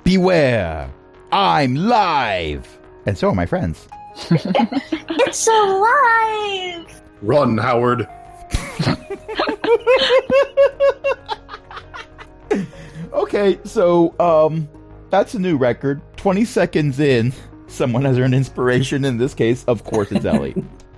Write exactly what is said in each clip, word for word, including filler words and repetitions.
Beware! I'm live! And so are my friends. It's alive! Run, Howard. Okay, so, um, that's a new record. twenty seconds in, someone has earned inspiration. In this case, of course, it's Ellie.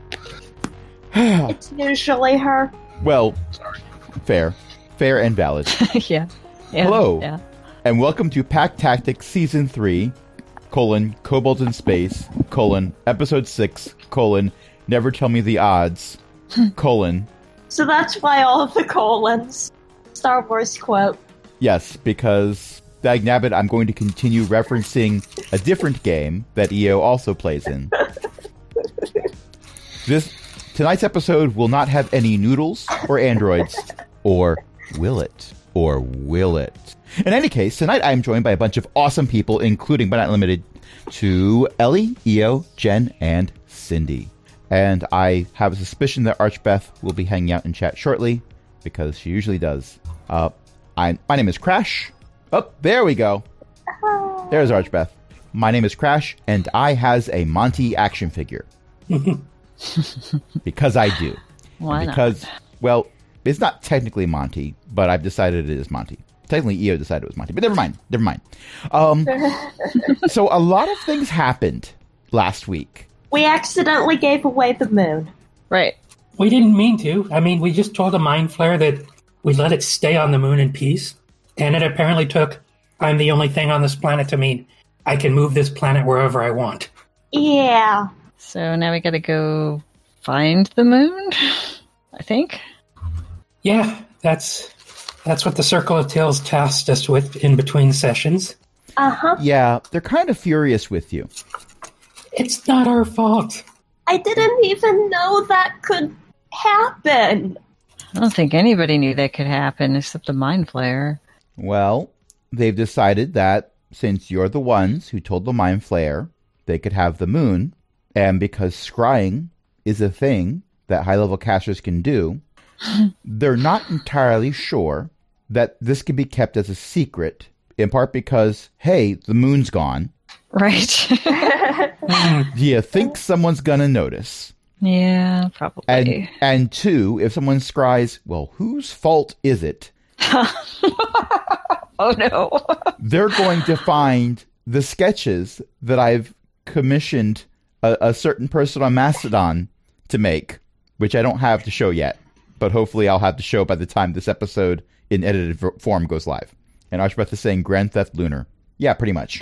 It's usually her. Well, fair. Fair and valid. yeah. yeah. Hello. Yeah. And welcome to Pack Tactics Season three, colon, Kobolds in Space, colon, Episode six, colon, Never Tell Me the Odds, colon. So that's why all of the colons. Star Wars quote. Yes, because, dagnabbit, I'm going to continue referencing a different game that E O also plays in. This Tonight's episode will not have any noodles or androids, or will it? Or will it? In any case, tonight I am joined by a bunch of awesome people, including, but not limited to, Ellie, E O, Jen, and Cindy. And I have a suspicion that Archbeth will be hanging out in chat shortly, because she usually does. Uh, I, my name is Crash. Oh, there we go. There's Archbeth. My name is Crash, and I has a Monty action figure. Because I do. Why because, not? well, it's not technically Monty, but I've decided it is Monty. Technically, E O decided it was Monty, but never mind. Never mind. Um, so a lot of things happened last week. We accidentally gave away the moon. Right. We didn't mean to. I mean, we just told a mind flare that we let it stay on the moon in peace. And it apparently took, I'm the only thing on this planet to mean I can move this planet wherever I want. Yeah. So now we gotta go find the moon, I think. Yeah, that's that's what the Circle of Tales tasked us with in between sessions. Uh-huh. Yeah, they're kind of furious with you. It's not our fault. I didn't even know that could happen. I don't think anybody knew that could happen except the Mind Flayer. Well, they've decided that since you're the ones who told the Mind Flayer they could have the moon, and because scrying is a thing that high-level casters can do, they're not entirely sure that this can be kept as a secret, in part because, hey, the moon's gone. Right. Do you think someone's gonna notice? Yeah, probably. And, and two, if someone scries, well, whose fault is it? Oh, no. They're going to find the sketches that I've commissioned a, a certain person on Mastodon to make, which I don't have to show yet, but hopefully I'll have to show by the time this episode in edited v- form goes live. And Archbeth is saying Grand Theft Lunar. Yeah, pretty much.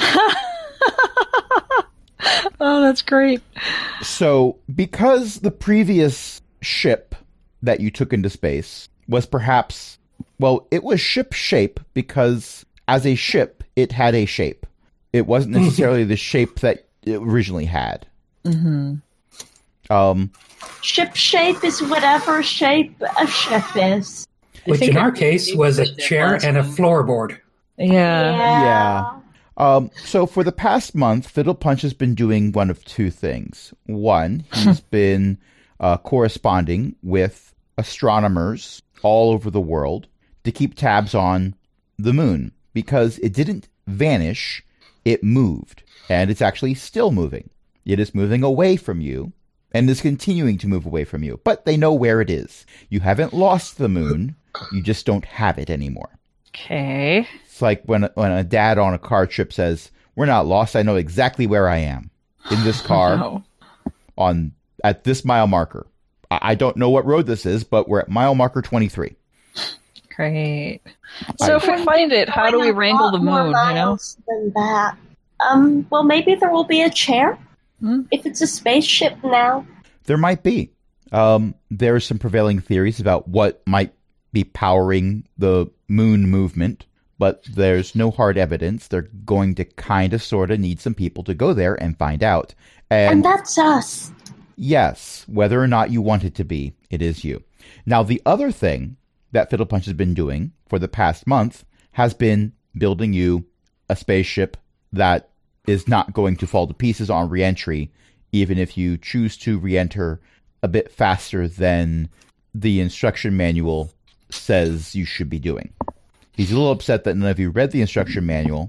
Oh, that's great. So, because the previous ship that you took into space was perhaps, well, it was ship shape because as a ship, it had a shape. It wasn't necessarily the shape that it originally had. Mm-hmm. Um, Ship shape is whatever shape a ship is. Which in our case was a chair and a floorboard. Yeah. Yeah. Um, so for the past month, Fiddle Punch has been doing one of two things. One, he's been uh, corresponding with astronomers all over the world to keep tabs on the moon, because it didn't vanish, it moved, and it's actually still moving. It is moving away from you, and is continuing to move away from you, but they know where it is. You haven't lost the moon, you just don't have it anymore. Okay. It's like when, when a dad on a car trip says, we're not lost, I know exactly where I am. In this car, No. on at this mile marker. I, I don't know what road this is, but we're at mile marker twenty-three. Great. So I- if we find it, how do we Going a wrangle the lot more moon, you know? miles Than that. Um, well, maybe there will be a chair. Hmm? If it's a spaceship now. There might be. Um, there are some prevailing theories about what might be powering the moon movement, but there's no hard evidence. They're going to kind of sort of need some people to go there and find out. And, And, that's us. yes, whether or not you want it to be, it is you. Now, the other thing that Fiddle Punch has been doing for the past month has been building you a spaceship that is not going to fall to pieces on reentry, even if you choose to reenter a bit faster than the instruction manual says you should be doing. He's a little upset that none of you read the instruction manual,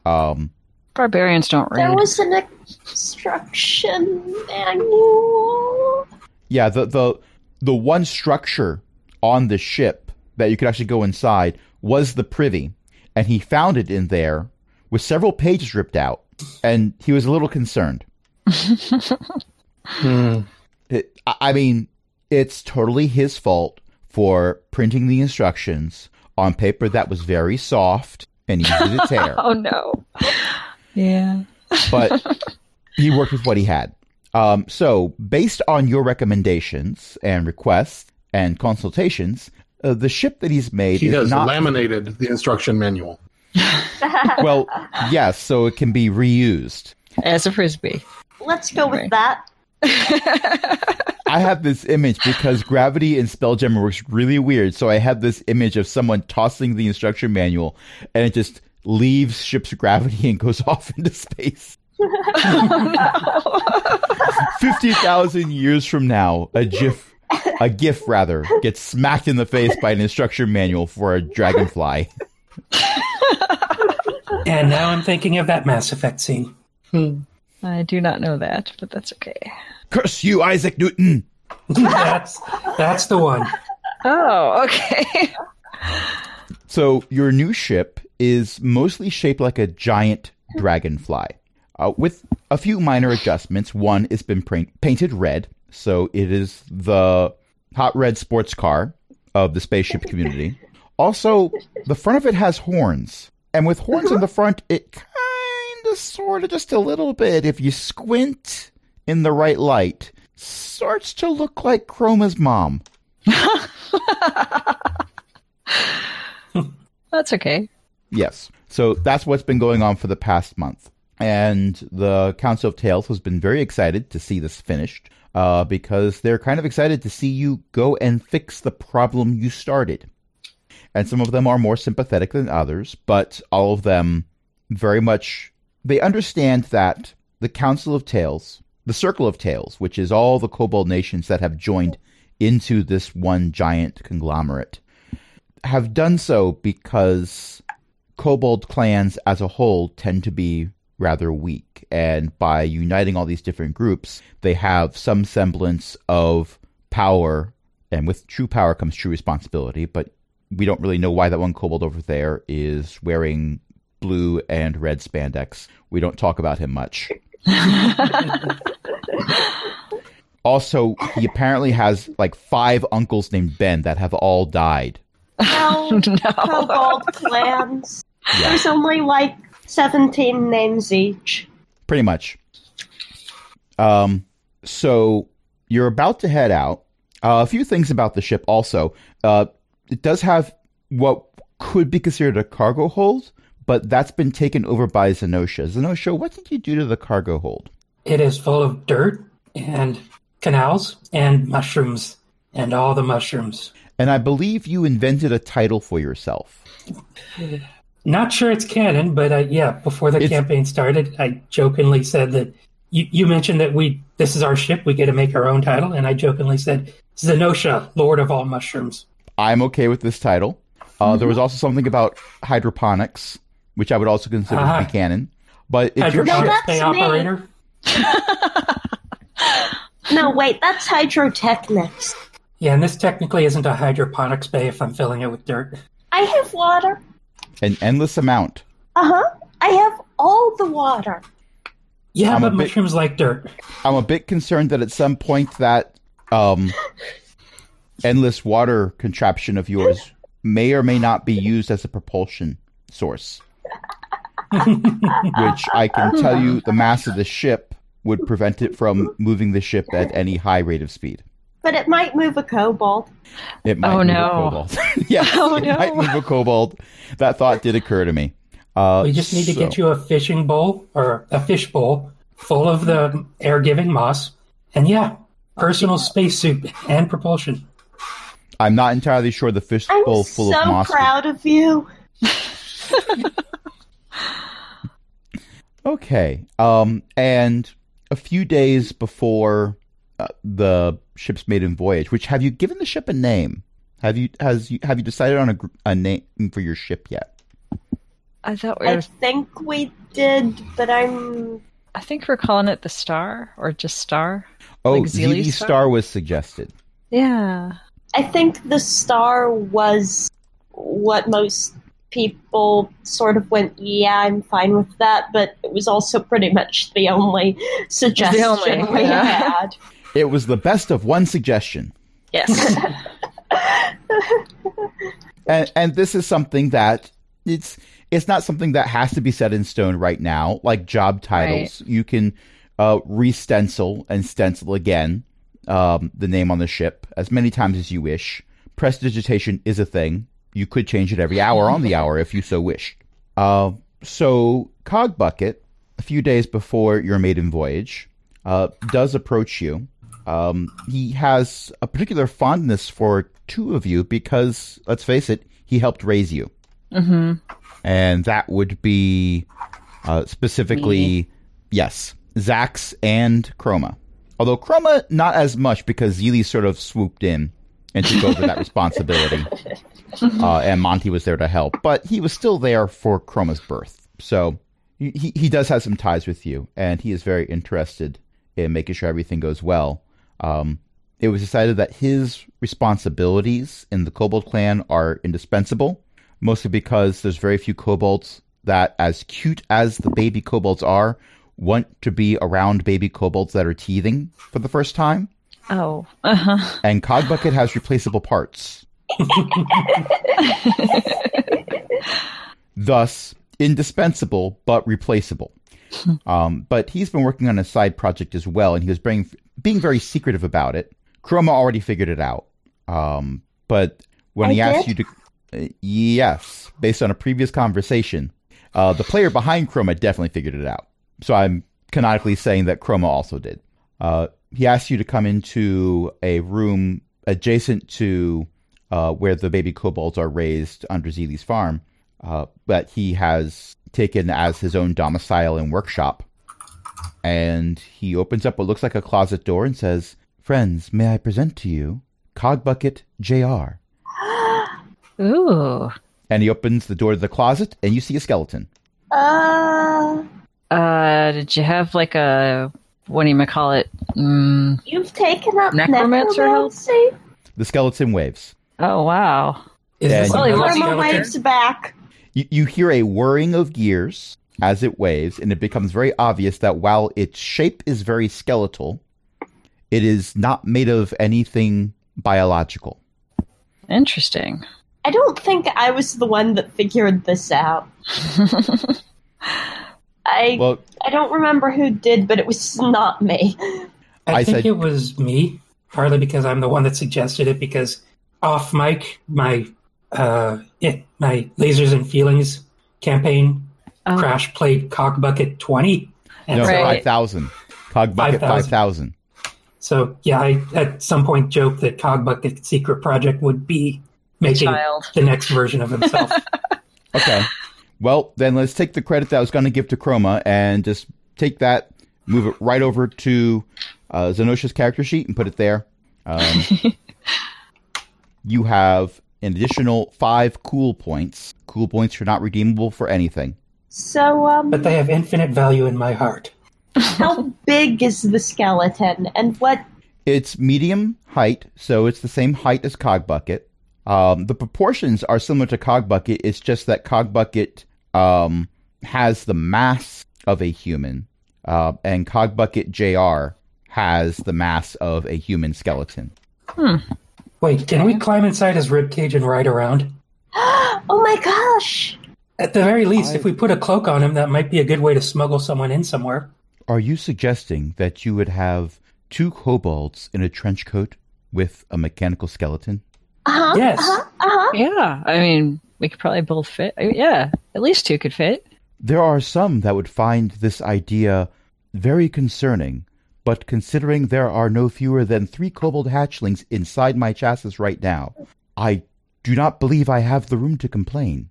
Um, Barbarians don't read. There was an instruction manual. yeah, the, the the one structure on the ship that you could actually go inside was the privy, and he found it in there with several pages ripped out, and he was a little concerned. Hmm. It, I I mean, it's totally his fault for printing the instructions on paper that was very soft and easy to tear. Oh no. Yeah. But he worked with what he had. Um, so, based on your recommendations and requests and consultations, uh, the ship that he's made He is has not... laminated the instruction manual. Well, yes, so it can be reused. As a frisbee. Let's go with Right. that. I have this image because gravity in Spelljammer works really weird. So I have this image of someone tossing the instruction manual, and it just leaves ship's gravity and goes off into space. Fifty thousand years from now, a GIF, a GIF rather, gets smacked in the face by an instruction manual for a dragonfly. And now I'm thinking of that Mass Effect scene. I do not know that, but that's okay. Curse you, Isaac Newton! that's that's the one. Oh, okay. So your new ship is mostly shaped like a giant dragonfly, uh, with a few minor adjustments. One, it's been paint- painted red, so it is the hot red sports car of the spaceship community. Also, the front of it has horns, and with horns in the front, it kind of, sort of, just a little bit, if you squint in the right light, starts to look like Chroma's mom. That's okay. Yes. So that's what's been going on for the past month. And the Council of Tales has been very excited to see this finished, uh, because they're kind of excited to see you go and fix the problem you started. And some of them are more sympathetic than others, but all of them very much, they understand that the Council of Tales, the Circle of Tales, which is all the Kobold nations that have joined into this one giant conglomerate, have done so because Kobold clans as a whole tend to be rather weak. And by uniting all these different groups, they have some semblance of power. And with true power comes true responsibility. But we don't really know why that one Kobold over there is wearing blue and red spandex. We don't talk about him much. Also, he apparently has like five uncles named Ben that have all died. No, No. Kobold clans. Yeah. There's only like seventeen names each. Pretty much. Um, so you're about to head out. Uh, a few things about the ship also. Uh, it does have what could be considered a cargo hold, but that's been taken over by Zenosha. Zenosha, what did you do to the cargo hold? It is full of dirt and canals and mushrooms and all the mushrooms. And I believe you invented a title for yourself. Not sure it's canon, but uh, yeah, before the It's- campaign started, I jokingly said that you, you mentioned that we this is our ship, we get to make our own title, and I jokingly said Zenosha, Lord of all mushrooms. I'm okay with this title. Uh, There was also something about hydroponics, which I would also consider to Uh-huh. be canon. But it's your No, Hydroponics ship. that's Bay me. operator. No, wait, that's hydrotechnics. Yeah, and this technically isn't a hydroponics bay if I'm filling it with dirt. I have water. An endless amount. Uh huh. I have all the water. Yeah, I'm a but bit- mushrooms like dirt. I'm a bit concerned that at some point that um, endless water contraption of yours may or may not be used as a propulsion source. Which I can tell you the mass of the ship would prevent it from moving the ship at any high rate of speed. But it might move a kobold. It might Oh, move no. a kobold. yes, Oh, it no. might move a kobold. That thought did occur to me. Uh, We just need to so- get you a fishing bowl or a fish bowl full of the air-giving moss, and yeah, personal spacesuit and propulsion. I'm not entirely sure the fish I'm bowl full so of moss. would- proud of you. Okay. Um, and a few days before uh, the ship's maiden voyage, which have you given the ship a name? Have you has you have you decided on a, gr- a name for your ship yet? I thought we I were. think we did, but I'm. I think we're calling it the Star or just Star. Oh, Like Zeely Zeely Star? Star? was suggested. Yeah. I think the star was what most people sort of went, yeah, I'm fine with that, but it was also pretty much the only suggestion only, we yeah. had. It was the best of one suggestion. Yes. And, and this is something that it's it's not something that has to be set in stone right now. Like job titles, you can uh, re-stencil and stencil again um, the name on the ship as many times as you wish. Prestidigitation is a thing. You could change it every hour on the hour if you so wished. Uh, so Cogbucket, a few days before your maiden voyage, uh, does approach you. Um, he has a particular fondness for two of you because, let's face it, he helped raise you. Mm-hmm. And that would be uh, specifically, Me. yes, Zax and Chroma. Although Chroma, not as much because Zeely sort of swooped in and took over that responsibility. Uh, and Monty was there to help. But he was still there for Chroma's birth. So he, he does have some ties with you. And he is very interested in making sure everything goes well. Um, it was decided that his responsibilities in the Kobold clan are indispensable, mostly because there's very few kobolds that, as cute as the baby kobolds are, want to be around baby kobolds that are teething for the first time. Oh. Uh-huh. And Cogbucket has replaceable parts. Thus, indispensable, but replaceable. Um, but he's been working on a side project as well, and he was being, being very secretive about it. Chroma already figured it out. Um, but when I he asked did? you to... Uh, yes, based on a previous conversation, uh, the player behind Chroma definitely figured it out. So I'm canonically saying that Chroma also did. Uh, he asked you to come into a room adjacent to uh, where the baby kobolds are raised under Zeely's farm, uh, that he has taken as his own domicile and workshop. And he opens up what looks like a closet door and says, "Friends, may I present to you Cogbucket J R" Ooh. And he opens the door to the closet, and you see a skeleton. Uh, Uh, did you have like a, what do you call it? Mm, you've taken up Necromancer help? necromancy? The skeleton waves. oh, wow. Is Yeah, this you- another Well, Irma skeleton? waves back. You, you hear a whirring of gears as it waves, and it becomes very obvious that while its shape is very skeletal, it is not made of anything biological. Interesting. I don't think I was the one that figured this out. I Well, I don't remember who did, but it was not me. I, I think said- it was me, partly because I'm the one that suggested it, because off mic, my uh, it, my Lasers and Feelings campaign Oh. Crash played Cogbucket twenty. And no, so, Right. five thousand. Cogbucket five thousand. so, yeah, I at some point joked that Cogbucket's secret project would be making Child. the next version of himself. Okay. Well, then let's take the credit that I was going to give to Chroma and just take that, move it right over to uh, Zenosha's character sheet and put it there. Um, you have an additional five cool points. Cool points are not redeemable for anything. So, um, But they have infinite value in my heart. how big is the skeleton, and what? It's medium height, so it's the same height as Cogbucket. Um, the proportions are similar to Cogbucket. It's just that Cogbucket um, has the mass of a human, uh, and Cogbucket J R has the mass of a human skeleton. Wait, can we climb inside his ribcage and ride around? Oh my gosh! At the very least, I- if we put a cloak on him, that might be a good way to smuggle someone in somewhere. Are you suggesting that you would have two kobolds in a trench coat with a mechanical skeleton? Uh huh. Yes. Uh huh. Uh huh. Yeah. I mean, we could probably both fit. I mean, yeah. At least two could fit. There are some that would find this idea very concerning, but considering there are no fewer than three kobold hatchlings inside my chassis right now, I do not believe I have the room to complain.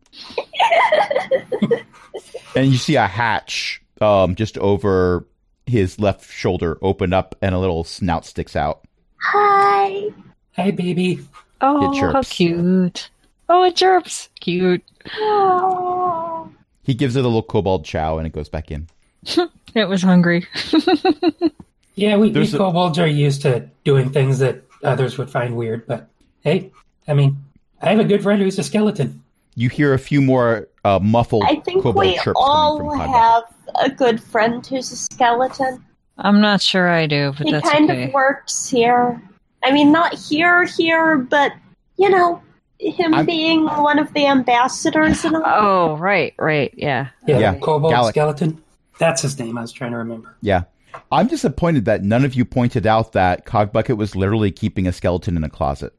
And you see a hatch um, just over his left shoulder open up and a little snout sticks out. Hi. Hey, baby. Oh, It how chirps. cute. Oh, it chirps. Cute. Oh. He gives it a little kobold chow, and it goes back in. It was hungry. Yeah, we, we There's a- kobolds are used to doing things that others would find weird, but hey, I mean, I have a good friend who's a skeleton. You hear a few more uh, muffled I think kobold we chirps all coming from Cogbucket. have a good friend who's a skeleton. I'm not sure I do, but He that's kind okay. of works here. I mean, not here, here, but, you know, him I'm- being one of the ambassadors and all. Oh, right, right, yeah. Yeah, Yeah, kobold Gallic. skeleton. That's his name. I was trying to remember. Yeah. I'm disappointed that none of you pointed out that Cogbucket was literally keeping a skeleton in a closet.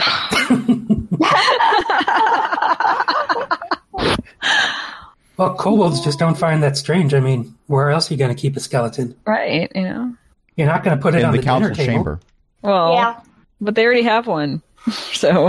Well, kobolds just don't find that strange. I mean, where else are you going to keep a skeleton? Right, you know. You're not going to put it in on the the, dinner council table. chamber. Well, Yeah. but they already have one. So,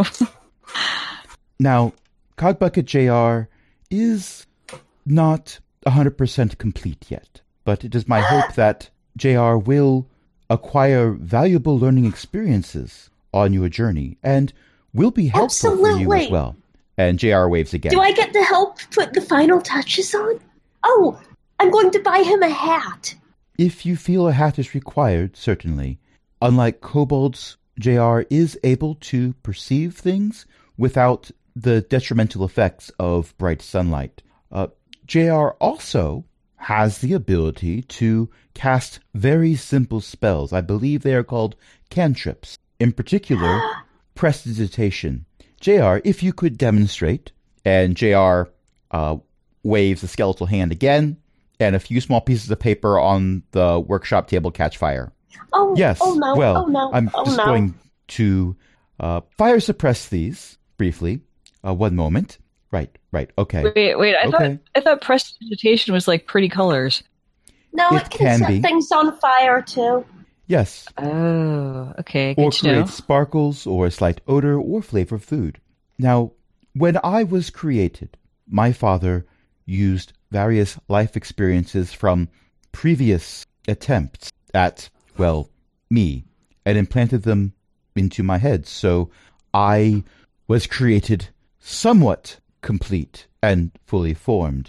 Now, Cogbucket J R is not one hundred percent complete yet, but it is my hope that J R will acquire valuable learning experiences on your journey and will be helpful for you as Absolutely. well. And J R waves again. Do I get to help put the final touches on? Oh, I'm going to buy him a hat. If you feel a hat is required, certainly. Unlike kobolds, J R is able to perceive things without the detrimental effects of bright sunlight. Uh, J R also has the ability to cast very simple spells. I believe they are called cantrips. In particular, prestidigitation. J R, if you could demonstrate, and J R uh, waves the skeletal hand again, and a few small pieces of paper on the workshop table catch fire. Oh, Yes, oh no, well, oh no, I'm oh just no. going to uh, fire suppress these briefly. Uh, one moment. Right, right, okay. wait, wait, I Okay. thought I thought prestidigitation was like pretty colors. No, It it, can, can set be. things on fire too. Yes, Oh, okay, or good to know. create sparkles or a slight odor or flavor of food. Now, when I was created, my father used various life experiences from previous attempts at, well, me, and implanted them into my head. So I was created somewhat complete and fully formed.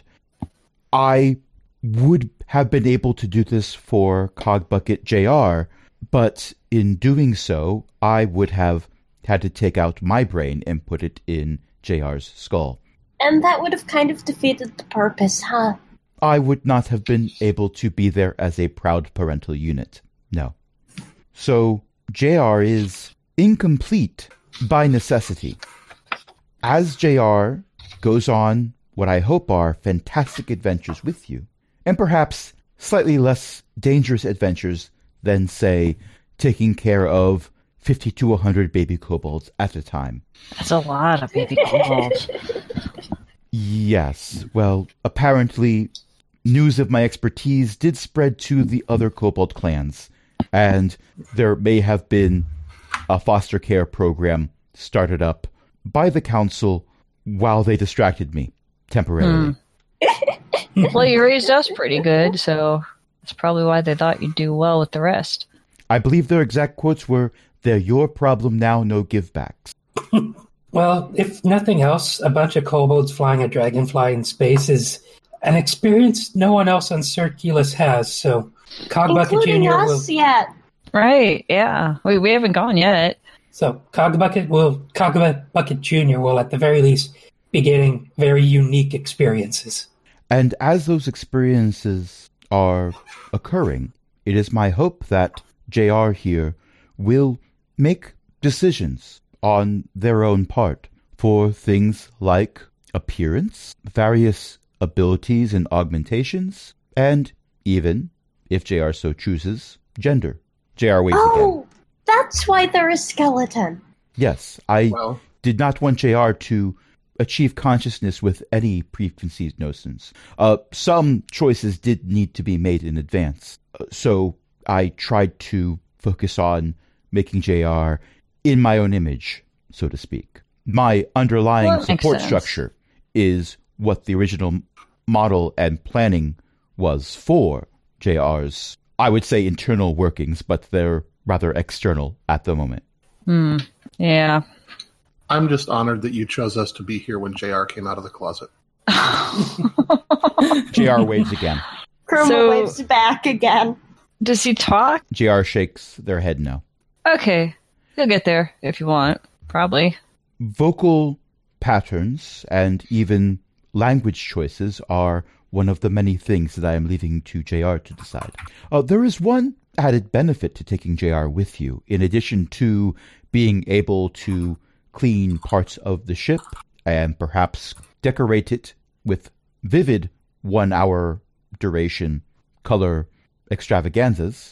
I would have been able to do this for Cogbucket J R, but in doing so, I would have had to take out my brain and put it in J R's skull. And that would have kind of defeated the purpose, huh? I would not have been able to be there as a proud parental unit. No. So J R is incomplete by necessity. As J R goes on what I hope are fantastic adventures with you, and perhaps slightly less dangerous adventures than, say, taking care of fifty to one hundred baby kobolds at a time. That's a lot of baby kobolds. Yes, well, apparently news of my expertise did spread to the other kobold clans, and there may have been a foster care program started up by the council while they distracted me temporarily. Well, you raised us pretty good, so that's probably why they thought you'd do well with the rest. I believe their exact quotes were, "They're your problem now, no givebacks." Well, if nothing else, a bunch of kobolds flying a dragonfly in space is an experience no one else on Circulus has, so Cogbucket Including Junior will... us yet. Right, yeah. We, we haven't gone yet. So Cogbucket will... Cogbucket Junior will, at the very least, be getting very unique experiences. And as those experiences are occurring, it is my hope that J R here will make decisions on their own part for things like appearance, various abilities and augmentations, and even, if J R so chooses, gender. J R waves again. Oh, that's why they're a skeleton. Yes, I Well, did not want J R to achieve consciousness with any preconceived notions. Uh, some choices did need to be made in advance, uh, so I tried to focus on making J R in my own image, so to speak. My underlying Well, that makes support sense. structure is what the original model and planning was for J R's, I would say, internal workings, but they're rather external at the moment. Hmm. Yeah. I'm just honored that you chose us to be here when J R came out of the closet. J R waves again. Chroma So- waves back again. Does he talk? J R shakes their head no. Okay. He'll get there if you want. Probably. Vocal patterns and even language choices are one of the many things that I am leaving to J R to decide. Uh, there is one added benefit to taking J R with you, in addition to being able to clean parts of the ship and perhaps decorate it with vivid one-hour duration color extravaganzas.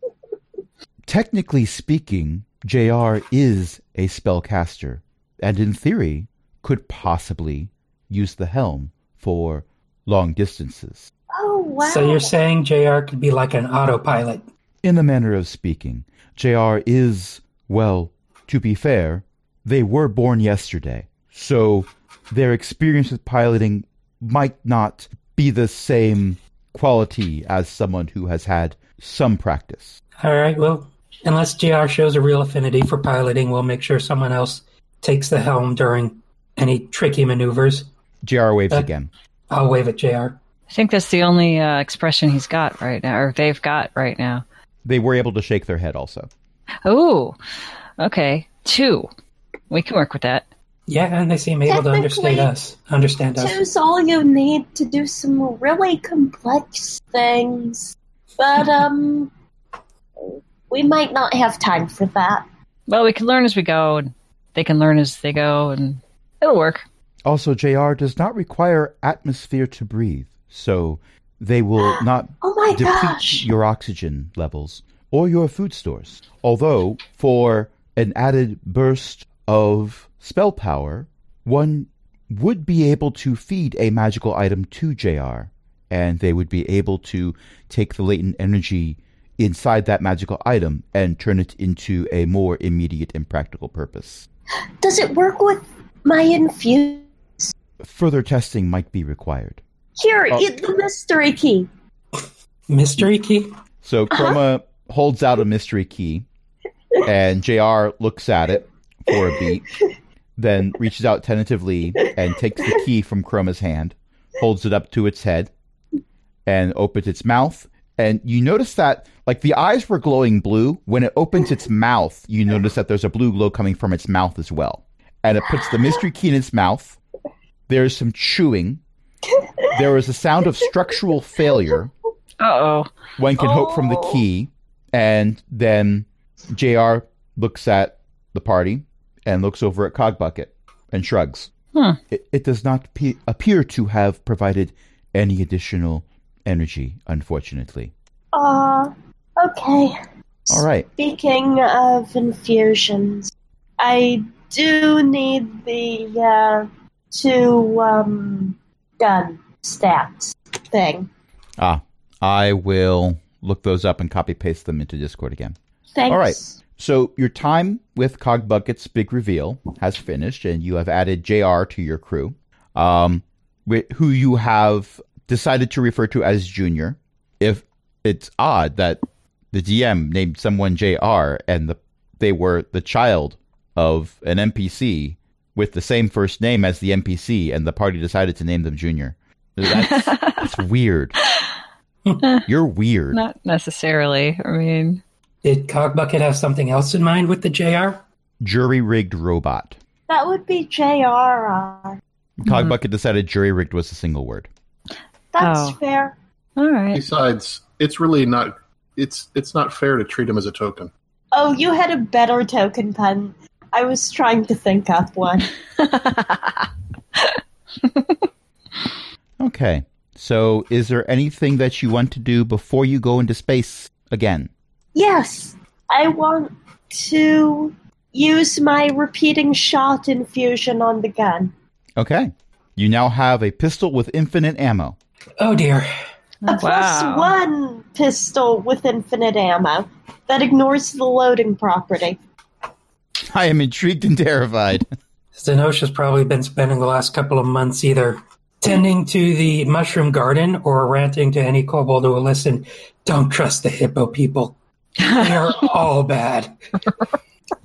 Technically speaking, J R is a spellcaster, and in theory could possibly use the helm for long distances. Oh, wow. So you're saying J R could be like an autopilot? In the manner of speaking, J R is, well, to be fair, they were born yesterday, so their experience with piloting might not be the same quality as someone who has had some practice. All right, well, unless J R shows a real affinity for piloting, we'll make sure someone else takes the helm during any tricky maneuvers. J R waves Uh, again. I'll wave at J R. I think that's the only uh, expression he's got right now, or they've got right now. They were able to shake their head also. Oh, okay. Two. We can work with that. Yeah, and they seem able to understand Technically, us. Understand us. Two's all you need to do some really complex things. But, um, we might not have time for that. Well, we can learn as we go, and they can learn as they go, and it'll work. Also, J R does not require atmosphere to breathe, so they will not Oh my deplete gosh! your oxygen levels or your food stores. Although, for an added burst of spell power, one would be able to feed a magical item to J R, and they would be able to take the latent energy inside that magical item and turn it into a more immediate and practical purpose. Does it work with my infuse? Further testing might be required. Here, Oh. eat the mystery key. Mystery key? So Chroma holds out a mystery key, and J R looks at it for a beat, then reaches out tentatively and takes the key from Chroma's hand, holds it up to its head, and opens its mouth. And you notice that, like, the eyes were glowing blue. When it opens its mouth, you notice that there's a blue glow coming from its mouth as well. And it puts the mystery key in its mouth. There's some chewing. There is a sound of structural failure. Uh-oh. One can hope from the Oh. key. And then J R looks at the party and looks over at Cogbucket and shrugs. Hmm. It, it does not pe- appear to have provided any additional energy, unfortunately. Uh, okay. All right. Speaking of infusions, I do need the, uh, two, um, gun stats thing. Ah, I will look those up and copy paste them into Discord again. Thanks. All right. So your time with Cogbucket's big reveal has finished, and you have added J R to your crew, um, wh- who you have decided to refer to as Junior. If it's odd that the D M named someone J R and the they were the child of an N P C with the same first name as the N P C, and the party decided to name them Junior. That's, that's weird. You're weird. Not necessarily. I mean, Did Cogbucket have something else in mind with the J R? Jury-rigged robot. That would be J R R. Cogbucket decided jury-rigged was a single word. That's Oh. fair. all right. Besides, it's really not. It's it's not fair to treat him as a token. Oh, you had a better token pun. I was trying to think up one. Okay. So is there anything that you want to do before you go into space again? Yes, I want to use my repeating shot infusion on the gun. Okay. You now have a pistol with infinite ammo. Oh dear. A plus one pistol with infinite ammo that ignores the loading property. I am intrigued and terrified. Zenosha's probably been spending the last couple of months either tending to the mushroom garden or ranting to any kobold who will listen. Don't trust the hippo people. They are all bad.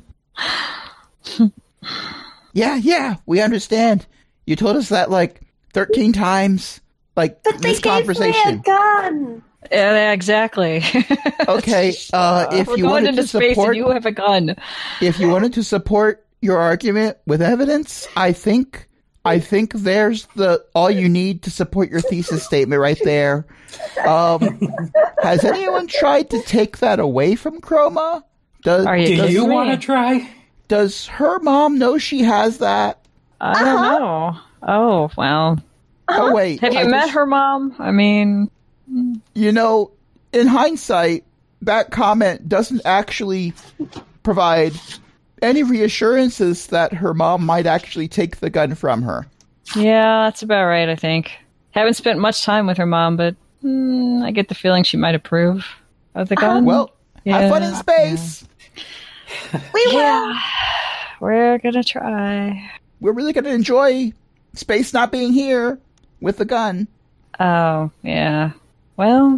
Yeah, yeah, we understand. You told us that like thirteen times. Like, But they this gave me a conversation. gun. Yeah, exactly. Okay, uh, if We're you going wanted into to space support, and you have a gun. if you wanted to support your argument with evidence, I think, I think there's the all you need to support your thesis statement right there. Um, has anyone tried to take that away from Chroma? Does Are you Do Does you me. want to try? does her mom know she has that? I don't know. Oh, well. Oh wait, Have you I met just- her mom? I mean, You know, in hindsight, that comment doesn't actually provide any reassurances that her mom might actually take the gun from her. yeah, that's about right, I think. Haven't spent much time with her mom, but mm, I get the feeling she might approve of the gun. Well, have fun in Yeah, space. We will. yeah. We're gonna try. We're really going to enjoy space not being here with the gun. Oh, yeah. Well,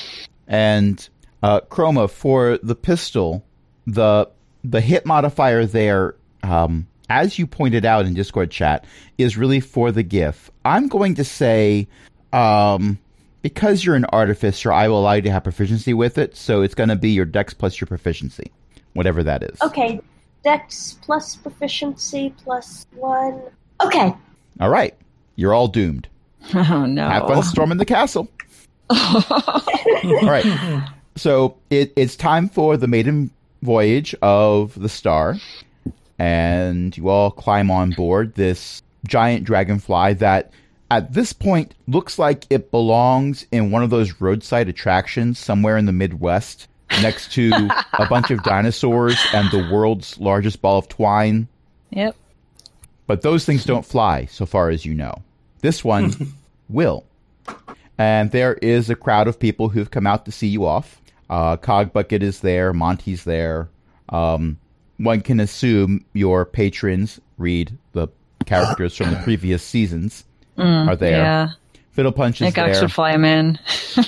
And uh, Chroma, for the pistol, the the hit modifier there, um, as you pointed out in Discord chat, is really for the GIF. I'm going to say, um, because you're an artificer, I will allow you to have proficiency with it, so it's going to be your dex plus your proficiency, whatever that is. Okay, Dex plus proficiency plus one. Okay. All right. You're all doomed. oh no. Have fun storming the castle. All right. So it, it's time for the maiden voyage of the Star. And you all climb on board this giant dragonfly that at this point looks like it belongs in one of those roadside attractions somewhere in the Midwest next to a bunch of dinosaurs and the world's largest ball of twine. Yep. But those things don't fly, so far as you know. This one will. And there is a crowd of people who've come out to see you off. Uh, Cogbucket is there. Monty's there. Um, one can assume your patrons, read the characters from the previous seasons, are there. Yeah. Fiddle Punch I is think I there. should fly him in.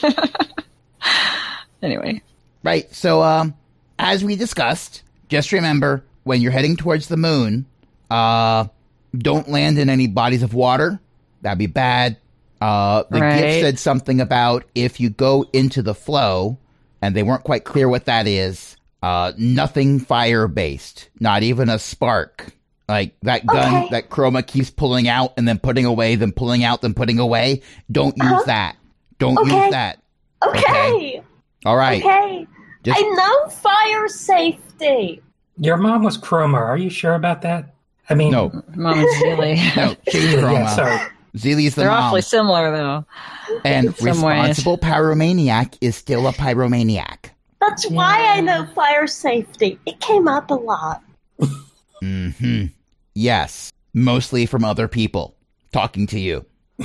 Anyway. Right. So, um, as we discussed, just remember when you're heading towards the moon, uh, don't land in any bodies of water. That'd be bad. Uh, the Right. gift said something about if you go into the flow, and they weren't quite clear what that is. Uh, nothing fire based, not even a spark. Like that gun Okay. that Chroma keeps pulling out and then putting away, then pulling out, then putting away. Don't use Uh-huh. that. Don't Okay. use that. Okay. All right. Okay. Just- I know fire safety. Your mom was Chroma. Are you sure about that? I mean, No, Mom and Zeely. no, she's Yeah, Chroma. sorry. Zeely's the They're mom. awfully similar, though. And some ways. responsible pyromaniac is still a pyromaniac. That's why I know fire safety. It came up a lot. Hmm. Yes, mostly from other people talking to you.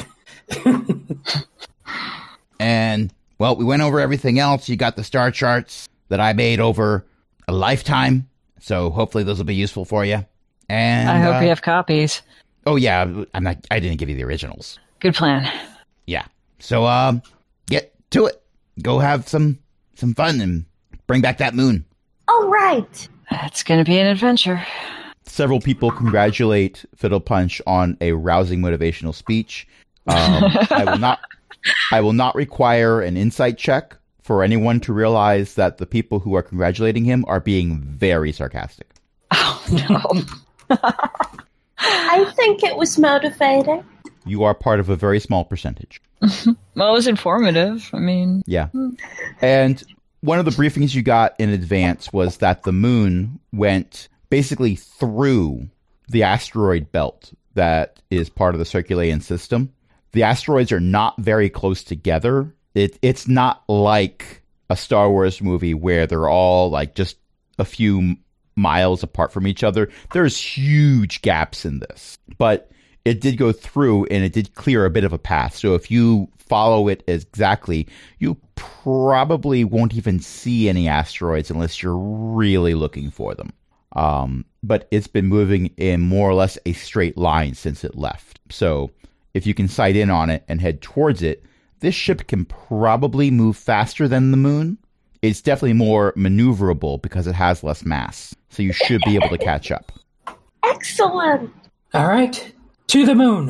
And well, we went over everything else. You got the star charts that I made over a lifetime, so hopefully those will be useful for you. And I hope uh, you have copies. Oh yeah, I'm not. I didn't give you the originals. Good plan. Yeah. So um, get to it. Go have some some fun and bring back that moon. All right. It's going to be an adventure. Several people congratulate Fiddle Punch on a rousing motivational speech. Um, I will not. I will not require an insight check for anyone to realize that the people who are congratulating him are being very sarcastic. Oh, no. I think it was motivating. You are part of a very small percentage. Well, it was informative. I mean, Yeah. And one of the briefings you got in advance was that the moon went basically through the asteroid belt that is part of the Circulaean system. The asteroids are not very close together. It, it's not like a Star Wars movie where they're all like just a few miles apart from each other. There's huge gaps in this. But it did go through and it did clear a bit of a path. So if you follow it exactly, you probably won't even see any asteroids unless you're really looking for them. Um, but it's been moving in more or less a straight line since it left. So if you can sight in on it and head towards it, this ship can probably move faster than the moon. It's definitely more maneuverable because it has less mass. So you should be able to catch up. Excellent. All right, to the moon.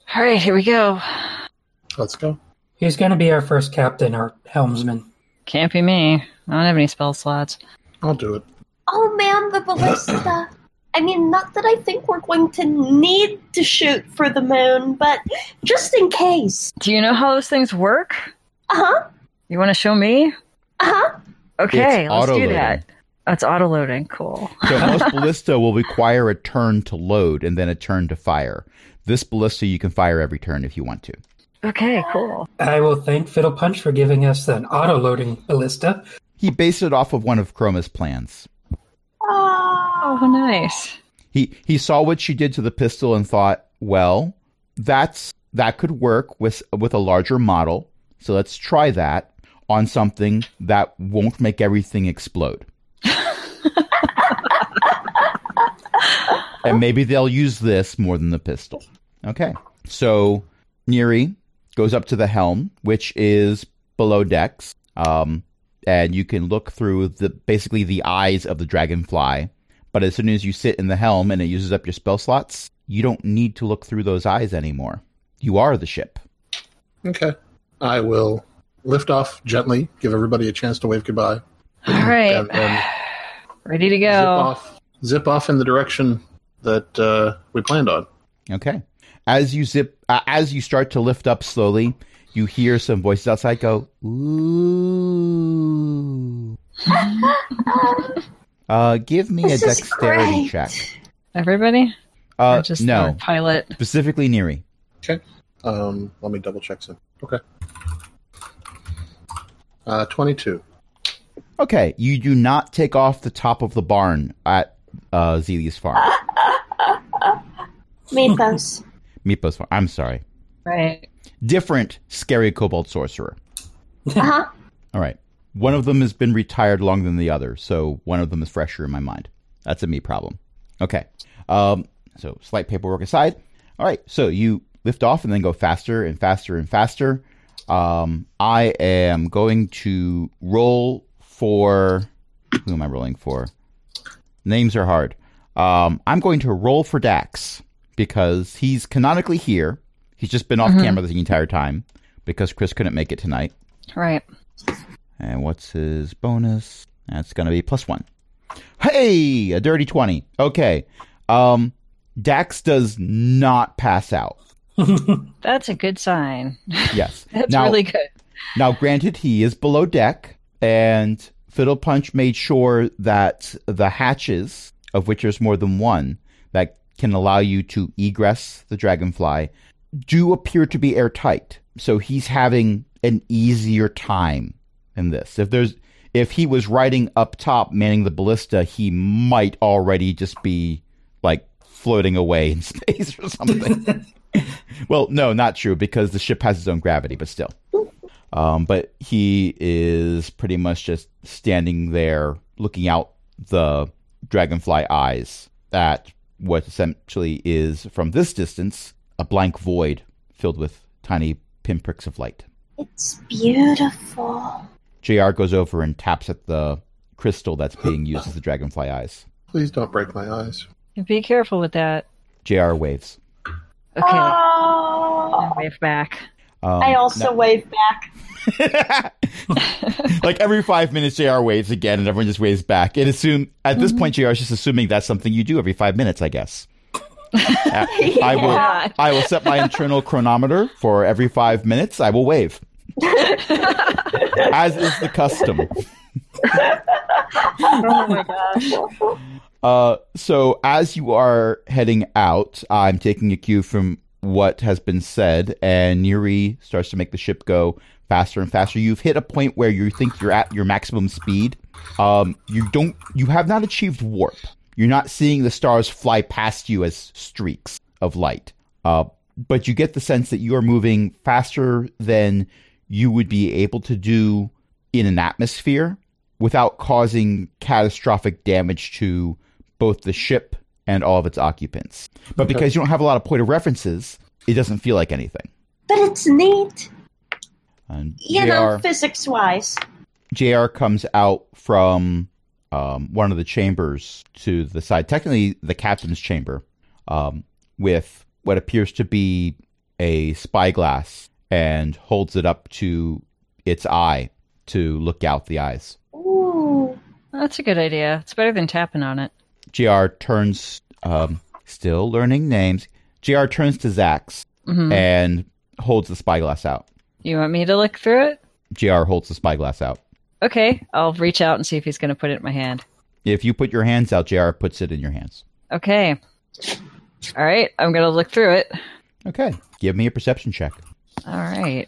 All right, here we go. Let's go. He's going to be our first captain or helmsman. Can't be me. I don't have any spell slots. I'll do it. Oh man, the ballista. I mean, not that I think we're going to need to shoot for the moon, but just in case. Do you know how those things work? Uh-huh. You want to show me? Uh-huh. Okay, It's let's do auto-loading. that. That's auto-loading. Cool. So most ballista will require a turn to load and then a turn to fire. This ballista you can fire every turn if you want to. Okay, cool. I will thank Fiddle Punch for giving us an auto-loading ballista. He based it off of one of Chroma's plans. Oh, Oh, nice. He he saw what she did to the pistol and thought, well, that's that could work with with a larger model. So let's try that on something that won't make everything explode. And maybe they'll use this more than the pistol. Okay. So Neri goes up to the helm, which is below decks. Um, and you can look through the basically the eyes of the dragonfly. But as soon as you sit in the helm and it uses up your spell slots, you don't need to look through those eyes anymore. You are the ship. Okay. I will lift off gently, give everybody a chance to wave goodbye. All right. And then Ready to zip go. off, zip off in the direction that uh, we planned on. Okay. As you zip, uh, as you start to lift up slowly, you hear some voices outside go, ooh. uh, give me This a is dexterity great. check. Everybody? Uh, Or just no, our pilot? specifically Neri. Okay. Um, let me double check some. Okay. Uh, twenty-two. Okay, you do not take off the top of the barn at uh, Zelia's farm. Mythos. Meepo's farm. I'm sorry. Right. Different scary kobold sorcerer. Uh-huh. All right. One of them has been retired longer than the other, so one of them is fresher in my mind. That's a me problem. Okay. Um, so slight paperwork aside. All right. So you lift off and then go faster and faster and faster. Um, I am going to roll for... Who am I rolling for? Names are hard. Um, I'm going to roll for Dax because he's canonically here. He's just been off Mhm. camera the entire time because Chris couldn't make it tonight. Right. And what's his bonus? That's going to be plus one. Hey, a dirty twenty. Okay. Um, Dax does not pass out. That's a good sign. Yes. That's now, really good. Now, granted, he is below deck, and Fiddle Punch made sure that the hatches, of which there's more than one, that can allow you to egress the dragonfly, do appear to be airtight. So he's having an easier time in this. If there's, if he was riding up top manning the ballista, he might already just be like floating away in space or something. Well, no, not true, because the ship has its own gravity, but still. Um, but he is pretty much just standing there looking out the dragonfly eyes at what essentially is, from this distance, a blank void filled with tiny pinpricks of light. It's beautiful. J R goes over and taps at the crystal that's being used as the dragonfly eyes. Please don't break my eyes. Be careful with that. J R waves. Okay. Oh, Now wave back. Um, I also now- wave back. Like every five minutes, J R waves again, and everyone just waves back. And assume at this point, J R is just assuming that's something you do every five minutes, I guess. Uh, I will. Yeah. I will set my internal chronometer for every five minutes. I will wave, as is the custom. Oh my gosh. Uh, so as you are heading out, I'm taking a cue from what has been said, and Neri starts to make the ship go faster and faster. You've hit a point where you think you're at your maximum speed. Um, you don't. You have not achieved warp. You're not seeing the stars fly past you as streaks of light. Uh, but you get the sense that you are moving faster than you would be able to do in an atmosphere without causing catastrophic damage to both the ship and all of its occupants. But Okay. because you don't have a lot of point of references, it doesn't feel like anything. But it's neat. And You J R, know, physics-wise. J R comes out from um, one of the chambers to the side, technically the captain's chamber, um, with what appears to be a spyglass and holds it up to its eye to look out the eyes. Ooh. That's a good idea. It's better than tapping on it. J R turns, um, still learning names. J R turns to Zax Mm-hmm. and holds the spyglass out. You want me to look through it? J R holds the spyglass out. Okay, I'll reach out and see if he's going to put it in my hand. If you put your hands out, J R puts it in your hands. Okay. All right, I'm going to look through it. Okay. Give me a perception check. All right.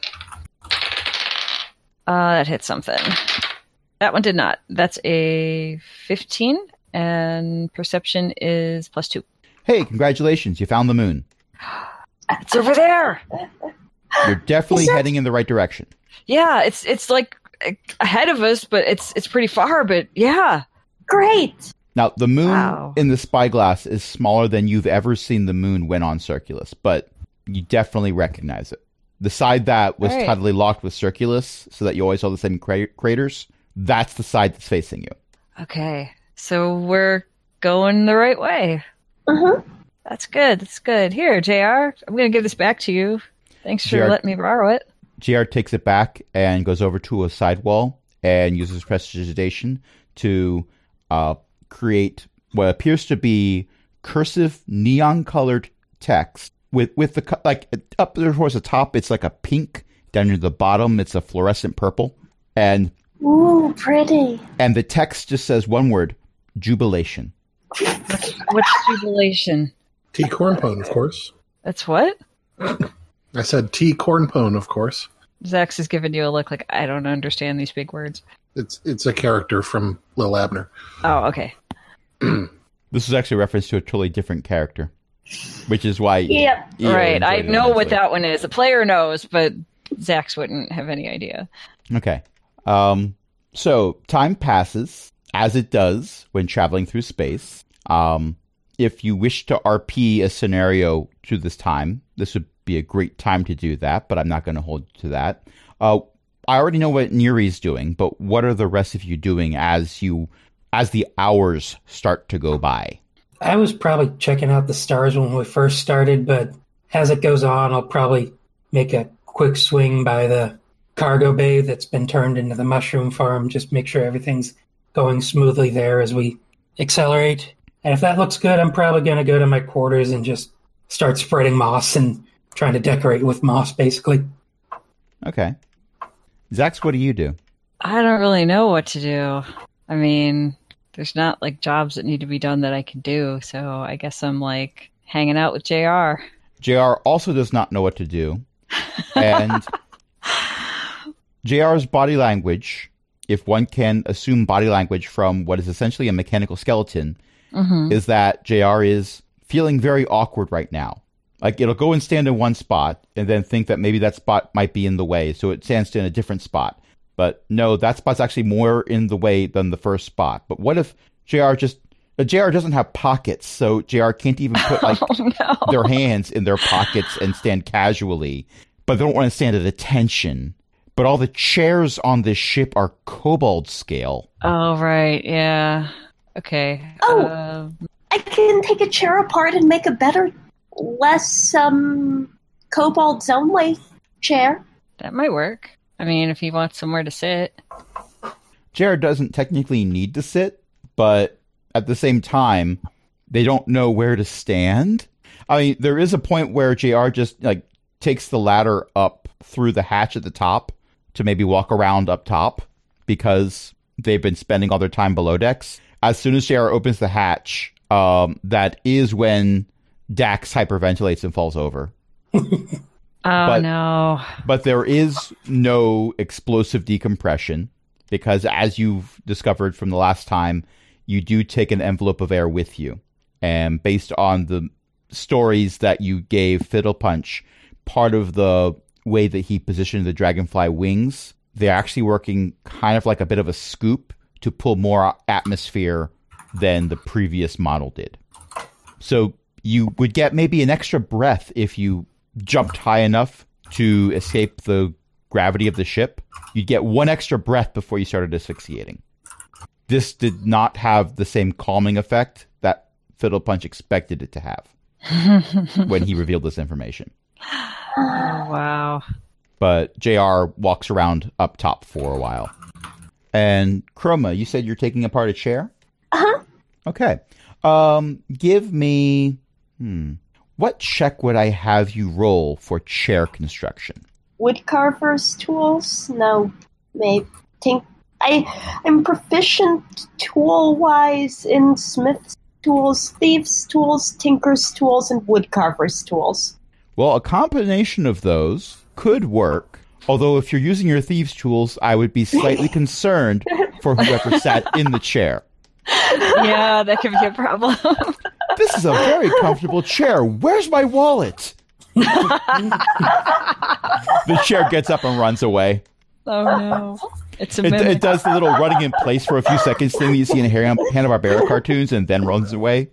Uh, that hit something. That one did not. That's a fifteen, and perception is plus two. Hey, congratulations. You found the moon. It's over there. You're definitely Is that- heading in the right direction. Yeah, it's it's like ahead of us, but it's it's pretty far. But yeah, Great. Now, the moon Wow. in the spyglass is smaller than you've ever seen the moon when on Circulus, but you definitely recognize it. The side that was Right. tidally locked with Circulus, so that you always saw the same cra- craters, that's the side that's facing you. okay. So we're going the right way. Uh-huh. That's good. That's good. Here, J R, I'm going to give this back to you. Thanks for J R letting me borrow it. J R takes it back and goes over to a sidewall and uses prestidigitation to uh, create what appears to be cursive neon-colored text with with the co- like up there towards the top. It's like a pink. Down near the bottom, it's a fluorescent purple, and Ooh, pretty. and the text just says one word: jubilation. What's jubilation? T. Cornpone, of course. That's what? I said T. Cornpone, of course. Zax is giving you a look like, I don't understand these big words. It's it's a character from Lil Abner. Oh, okay. This is actually a reference to a totally different character, which is why. Yep. Eo right. I enjoyed it know what immensely. that one is. The player knows, but Zax wouldn't have any idea. Okay. Um, so time passes, as it does when traveling through space. Um, if you wish to R P a scenario to this time, this would be a great time to do that, but I'm not going to hold you to that. Uh, I already know what Neri's doing, but what are the rest of you doing as you, as the hours start to go by? I was probably checking out the stars when we first started, but as it goes on, I'll probably make a quick swing by the cargo bay that's been turned into the mushroom farm. Just make sure everything's going smoothly there as we accelerate. And if that looks good, I'm probably going to go to my quarters and just start spreading moss and trying to decorate with moss, basically. Okay. Zax, what do you do? I don't really know what to do. I mean, there's not like jobs that need to be done that I can do, so I guess I'm like hanging out with J R. J R also does not know what to do. And J R's body language, if one can assume body language from what is essentially a mechanical skeleton, Mm-hmm. is that J R is feeling very awkward right now. Like, it'll go and stand in one spot and then think that maybe that spot might be in the way, so it stands in a different spot. But no, that spot's actually more in the way than the first spot. But what if J R just... Uh, J R doesn't have pockets, so J R can't even put like Oh, no. their hands in their pockets and stand casually, but they don't want to stand at attention. But all the chairs on this ship are kobold scale. Oh, right. Yeah. Okay. Oh. Uh, I can take a chair apart and make a better, less, um, cobalt zone wave chair. that might work. I mean, if he wants somewhere to sit. J R doesn't technically need to sit, but at the same time, they don't know where to stand. I mean, there is a point where J R just like takes the ladder up through the hatch at the top to maybe walk around up top because they've been spending all their time below decks. As soon as J R opens the hatch, um, that is when Dax hyperventilates and falls over. Oh, But- no. But there is no explosive decompression because, as you've discovered from the last time, you do take an envelope of air with you. And based on the stories that you gave Fiddle Punch, part of the way that he positioned the Dragonfly wings, they're actually working kind of like a bit of a scoop to pull more atmosphere than the previous model did. So you would get maybe an extra breath if you jumped high enough to escape the gravity of the ship. You'd get one extra breath before you started asphyxiating. This did not have the same calming effect that Fiddle Punch expected it to have when he revealed this information. Oh, wow. But J R walks around up top for a while. And Chroma, you said you're taking apart a chair? Uh-huh. Okay. Um, give me... Hmm. What check would I have you roll for chair construction? Woodcarver's tools? No, maybe. Tink. I, I'm proficient tool-wise in smith's tools, thieves' tools, tinker's tools, and woodcarver's tools. Well, a combination of those could work. Although if you're using your thieves' tools, I would be slightly concerned for whoever sat in the chair. Yeah, that could be a problem. This is a very comfortable chair. Where's my wallet? The chair gets up and runs away. Oh, no. It's a It, mimic. it does the little running in place for a few seconds thing that you see in Hanna-Barbera cartoons and then runs away.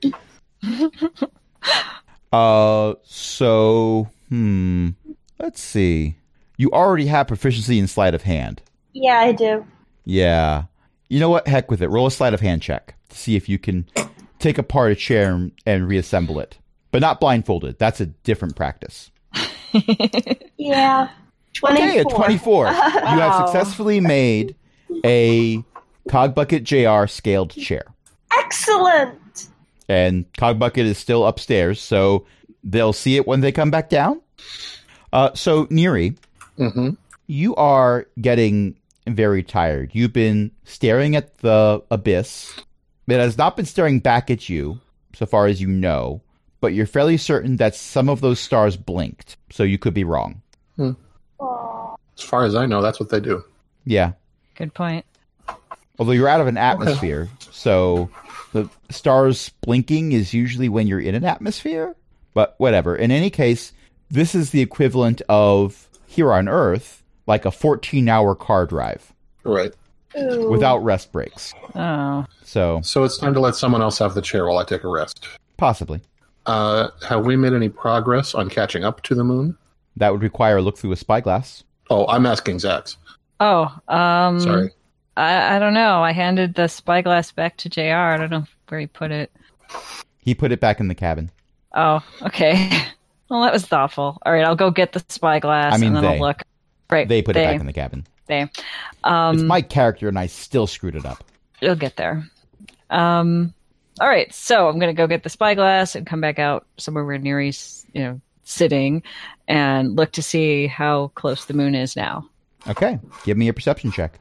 Uh, so, hmm, let's see. You already have proficiency in sleight of hand. Yeah, I do. Yeah. You know what? Heck with it. Roll a sleight of hand check to see if you can take apart a chair and, and reassemble it. But not blindfolded. That's a different practice. Yeah. twenty-four. Okay, a twenty-four. You have Wow. successfully made a Cogbucket J R scaled chair. Excellent! And Cogbucket is still upstairs, so they'll see it when they come back down. Uh, so, Neri, Mm-hmm. you are getting very tired. You've been staring at the abyss. It has not been staring back at you, so far as you know, but you're fairly certain that some of those stars blinked, so you could be wrong. Aw. As far as I know, that's what they do. Yeah. Good point. Although you're out of an atmosphere, so the stars blinking is usually when you're in an atmosphere, but whatever. In any case, this is the equivalent of, here on Earth, like a fourteen-hour car drive Right. Ooh. without rest breaks. Oh. So, So it's time to let someone else have the chair while I take a rest. possibly. Uh, have we made any progress on catching up to the moon? That would require a look through a spyglass. Oh, I'm asking Zax. Oh, um... Sorry. I, I don't know. I handed the spyglass back to J R. I don't know where he put it. He put it back in the cabin. Oh, okay. Well, that was thoughtful. All right, I'll go get the spyglass I mean, and then they. I'll look. Right, They put it back in the cabin. They. Um, It's my character, and I still screwed it up. You'll get there. Um, all right, so I'm going to go get the spyglass and come back out somewhere where Neri's, you know, sitting and look to see how close the moon is now. Okay, give me a perception check.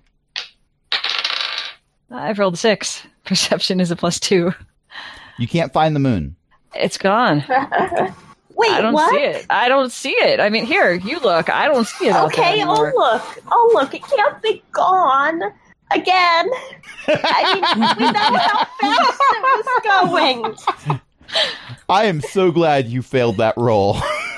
I've rolled a six. Perception is a plus two. You can't find the moon. It's gone. Wait, I don't what? see it. I don't see it. I mean, here, you look. I don't see it. out there Okay, I'll anymore. look. I'll look. It can't be gone again. I mean, we know how fast it was going. I am so glad you failed that roll.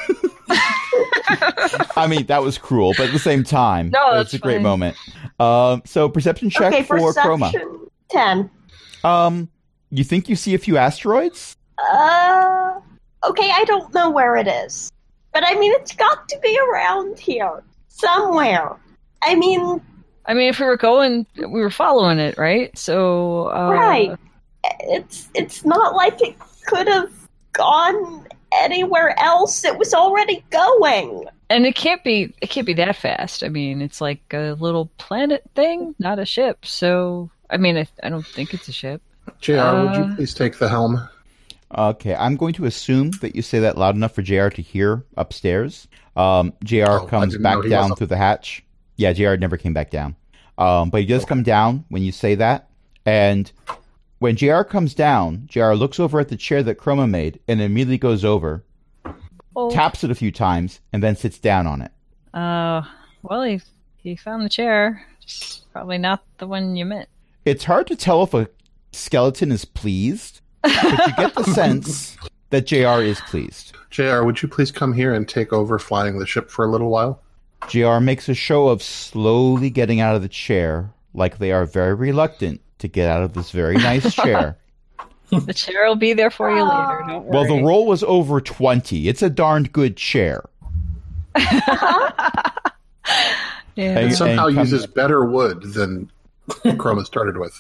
I mean, that was cruel, but at the same time, No, it's that's a great fine. moment. Um, so perception check Okay, for Chroma. perception ten. Um, you think you see a few asteroids? Uh, okay, I don't know where it is, but I mean, it's got to be around here somewhere. I mean, I mean, if we were going, we were following it, right? So, uh, right? It's it's not like it could have gone anywhere else. It was already going. And it can't be, it can't be that fast. I mean, it's like a little planet thing, not a ship. So, I mean, I, I don't think it's a ship. J R, would Uh, you please take the helm? Okay, I'm going to assume that you say that loud enough for J R to hear upstairs. Um, J R Oh, I comes didn't know back he down was up- through the hatch. Yeah, J R never came back down. Um, but he does come down when you say that. And when J R comes down, J R looks over at the chair that Chroma made and immediately goes over, Oh, taps it a few times, and then sits down on it. uh, well, he he found the chair. Just probably not the one you meant. It's hard to tell if a skeleton is pleased, but you get the sense that J R is pleased. J R, would you please come here and take over flying the ship for a little while? J R makes a show of slowly getting out of the chair, like they are very reluctant to get out of this very nice chair. The chair will be there for you later. Don't worry. Well, the roll was over twenty. It's a darned good chair. Yeah. Hey, And somehow and come- uses better wood than Chroma started with.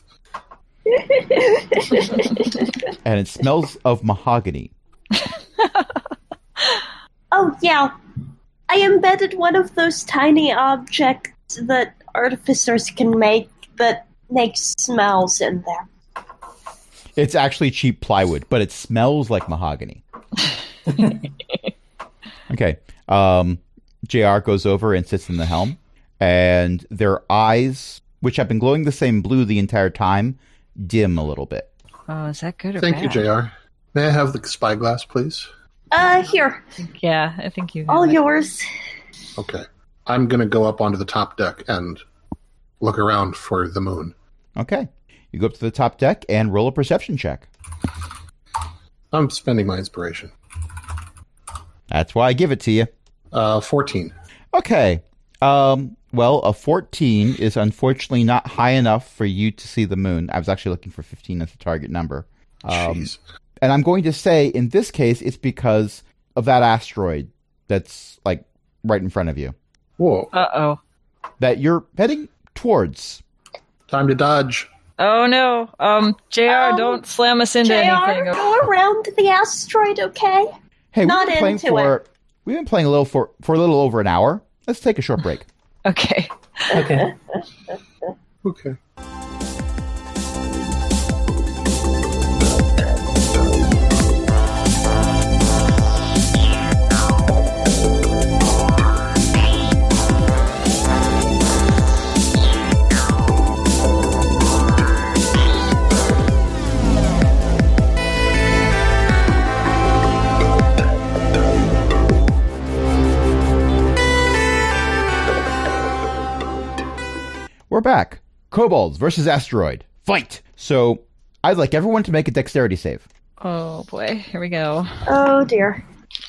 And it smells of mahogany. Oh yeah, I embedded one of those tiny objects that artificers can make that makes smells in there. It's actually cheap plywood, but it smells like mahogany. Okay. Um, J R goes over and sits in the helm, and their eyes, which have been glowing the same blue the entire time, dim a little bit. Oh, is that good or Thank bad? you, J R. May I have the spyglass, please? Uh, here. Yeah, I think you. All have it. yours. Okay. I'm going to go up onto the top deck and look around for the moon. Okay. You go up to the top deck and roll a perception check. I'm spending my inspiration. That's why I give it to you. Uh, fourteen. Okay. Um, well, a fourteen is unfortunately not high enough for you to see the moon. I was actually looking for fifteen as the target number. Um, Jeez. and I'm going to say, in this case, it's because of that asteroid that's, like, right in front of you. Whoa. Uh oh. That you're heading towards. Time to dodge. Oh no. Um, J R, Um, don't slam us into J R, anything. go around the asteroid, okay? Hey, Not we've been playing into for we've been playing a little for for a little over an hour. Let's take a short break. Okay. Okay. Okay. We're back. Kobolds versus asteroid. Fight! So, I'd like everyone to make a dexterity save. Oh boy. Here we go. Oh, dear.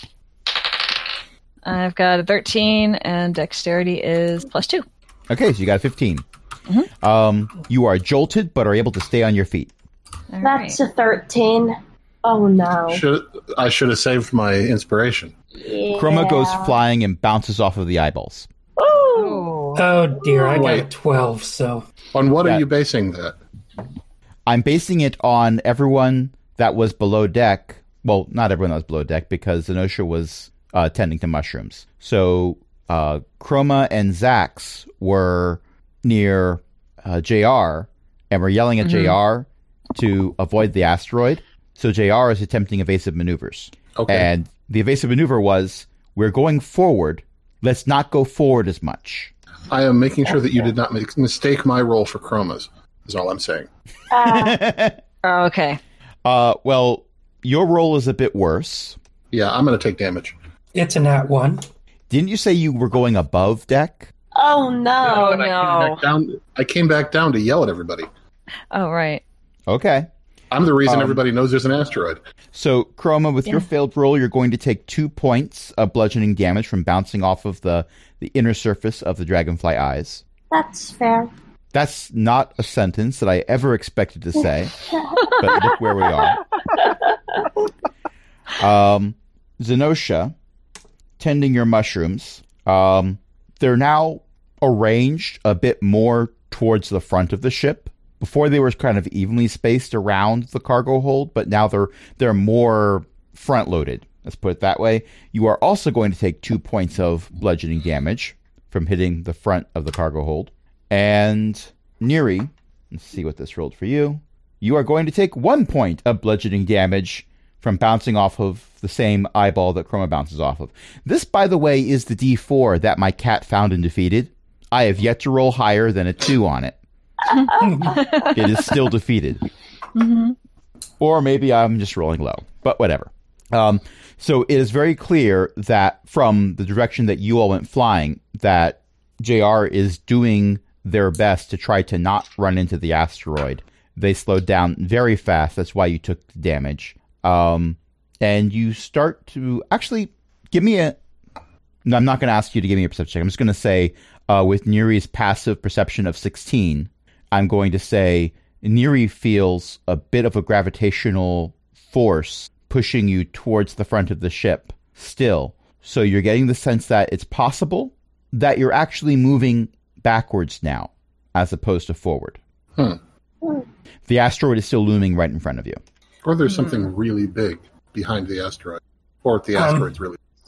I've got a thirteen, and dexterity is plus two. Okay, so you got a fifteen. Um, you are jolted, but are able to stay on your feet. All That's right. a thirteen. Oh, no. Should I should have saved my inspiration. Yeah. Chroma goes flying and bounces off of the eyeballs. Ooh. Oh dear, I got a Wait. twelve, so. On what Yeah. are you basing that? I'm basing it on everyone that was below deck. Well, not everyone that was below deck, because Zenosha was uh, tending to mushrooms. So uh, Chroma and Zax were near uh, J R, and were yelling at J R to avoid the asteroid. So J R is attempting evasive maneuvers. Okay. And the evasive maneuver was, we're going forward. Let's not go forward as much. I am making sure that you did not make, mistake my role for chromas, is all I'm saying. Uh, Oh, okay. Uh, well, your roll is a bit worse. Yeah, I'm going to take damage. It's a nat one. Didn't you say you were going above deck? oh, no. Oh, But I came no. back down- I came back down to yell at everybody. Oh, right. Okay. I'm the reason Um, everybody knows there's an asteroid. So, Chroma, with your Yeah. failed roll, you're going to take two points of bludgeoning damage from bouncing off of the, the inner surface of the dragonfly eyes. That's fair. That's not a sentence that I ever expected to say, but look where we are. Um, Zenosha, tending your mushrooms, um, they're now arranged a bit more towards the front of the ship. Before they were kind of evenly spaced around the cargo hold, but now they're they're more front loaded. Let's put it that way. You are also going to take two points of bludgeoning damage from hitting the front of the cargo hold. And Neri, let's see what this rolled for you. You are going to take one point of bludgeoning damage from bouncing off of the same eyeball that Chroma bounces off of. This, by the way, is the D four that my cat found and defeated. I have yet to roll higher than a two on it. It is still defeated. Mm-hmm. Or maybe I'm just rolling low, but whatever. Um, so it is very clear that from the direction that you all went flying, that J R is doing their best to try to not run into the asteroid. They slowed down very fast. That's why you took the damage. Um, and you start to actually give me a. No, I'm not going to ask you to give me a perception check. I'm just going to say, uh, with Neri's passive perception of sixteen, I'm going to say Neri feels a bit of a gravitational force pushing you towards the front of the ship still. So you're getting the sense that it's possible that you're actually moving backwards now as opposed to forward. Hmm. The asteroid is still looming right in front of you. Or there's something really big behind the asteroid. Or the Um, asteroid's really...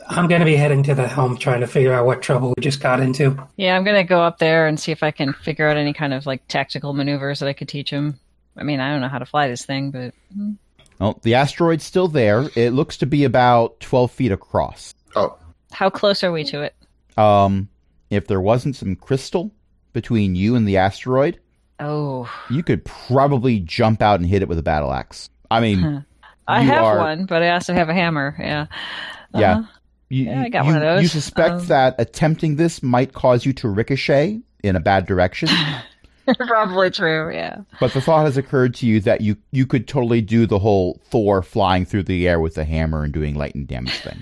I'm going to be heading to the helm trying to figure out what trouble we just got into. Yeah, I'm gonna go up there and see if I can figure out any kind of like tactical maneuvers that I could teach him. I mean, I don't know how to fly this thing, but Well, the asteroid's still there. It looks to be about twelve feet across. Oh, how close are we to it? Um, if there wasn't some crystal between you and the asteroid, Oh, you could probably jump out and hit it with a battle axe. I mean, I you have are- one, but I also have a hammer. Yeah. yeah. Uh-huh. You, Yeah, I got you, one of those. You suspect Um, that attempting this might cause you to ricochet in a bad direction, Probably true. Yeah. but the thought has occurred to you that you, you could totally do the whole Thor flying through the air with a hammer and doing lightning damage thing.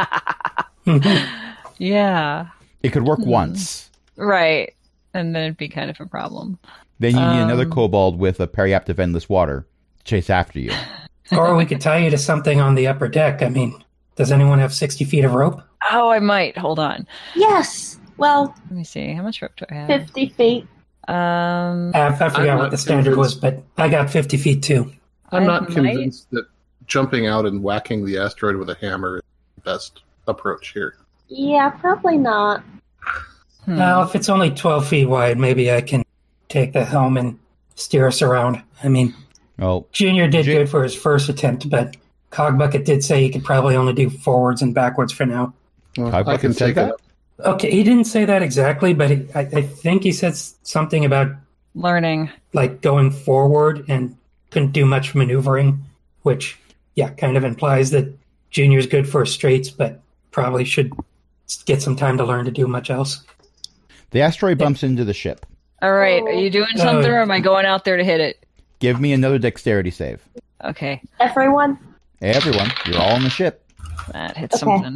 Yeah. It could work once. Right. And then it'd be kind of a problem. Then you need Um, another kobold with a periaptive endless water to chase after you. Or we could tie you to something on the upper deck. I mean, does anyone have sixty feet of rope? Oh, I might. Hold on. Yes. Well, Let me see. How much rope do I have? fifty feet. Um, I, I forgot I'm what not the standard was, convinced. but I got fifty feet too. I'm I not might- convinced that jumping out and whacking the asteroid with a hammer is the best approach here. Yeah, probably not. hmm. Now, if it's only twelve feet wide, maybe I can take the helm and steer us around. I mean, Well, Junior did Jun- good for his first attempt, but Cogbucket did say he could probably only do forwards and backwards for now. Well, Type I can said take that? it. Okay, he didn't say that exactly, but he, I, I think he said s- something about learning. like going forward and couldn't do much maneuvering, which, yeah, kind of implies that Junior's good for straights, but probably should get some time to learn to do much else. the asteroid bumps into the ship. All right. Are you doing something, or am I going out there to hit it? Give me another dexterity save. Okay. Everyone. Hey, everyone, you're all on the ship. That hit Okay. something.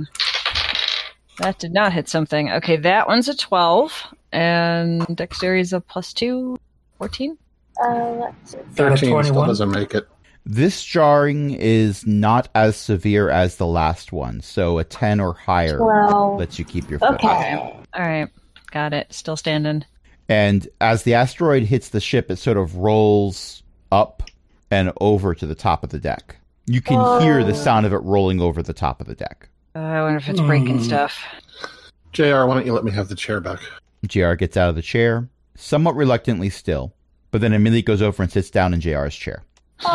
That did not hit something. Okay, that one's a twelve, and dexterity is a plus two, fourteen. Uh, let's see. Got a thirteen still twenty-one. doesn't make it. This jarring is not as severe as the last one, so a ten or higher Twelve. lets you keep your foot. Okay. All right. Got it. Still standing. And as the asteroid hits the ship, it sort of rolls up and over to the top of the deck. You can hear the sound of it rolling over the top of the deck. Uh, I wonder if it's breaking Hmm. stuff. J R, why don't you let me have the chair back? J R gets out of the chair, somewhat reluctantly still, but then immediately goes over and sits down in J R's chair. Oh,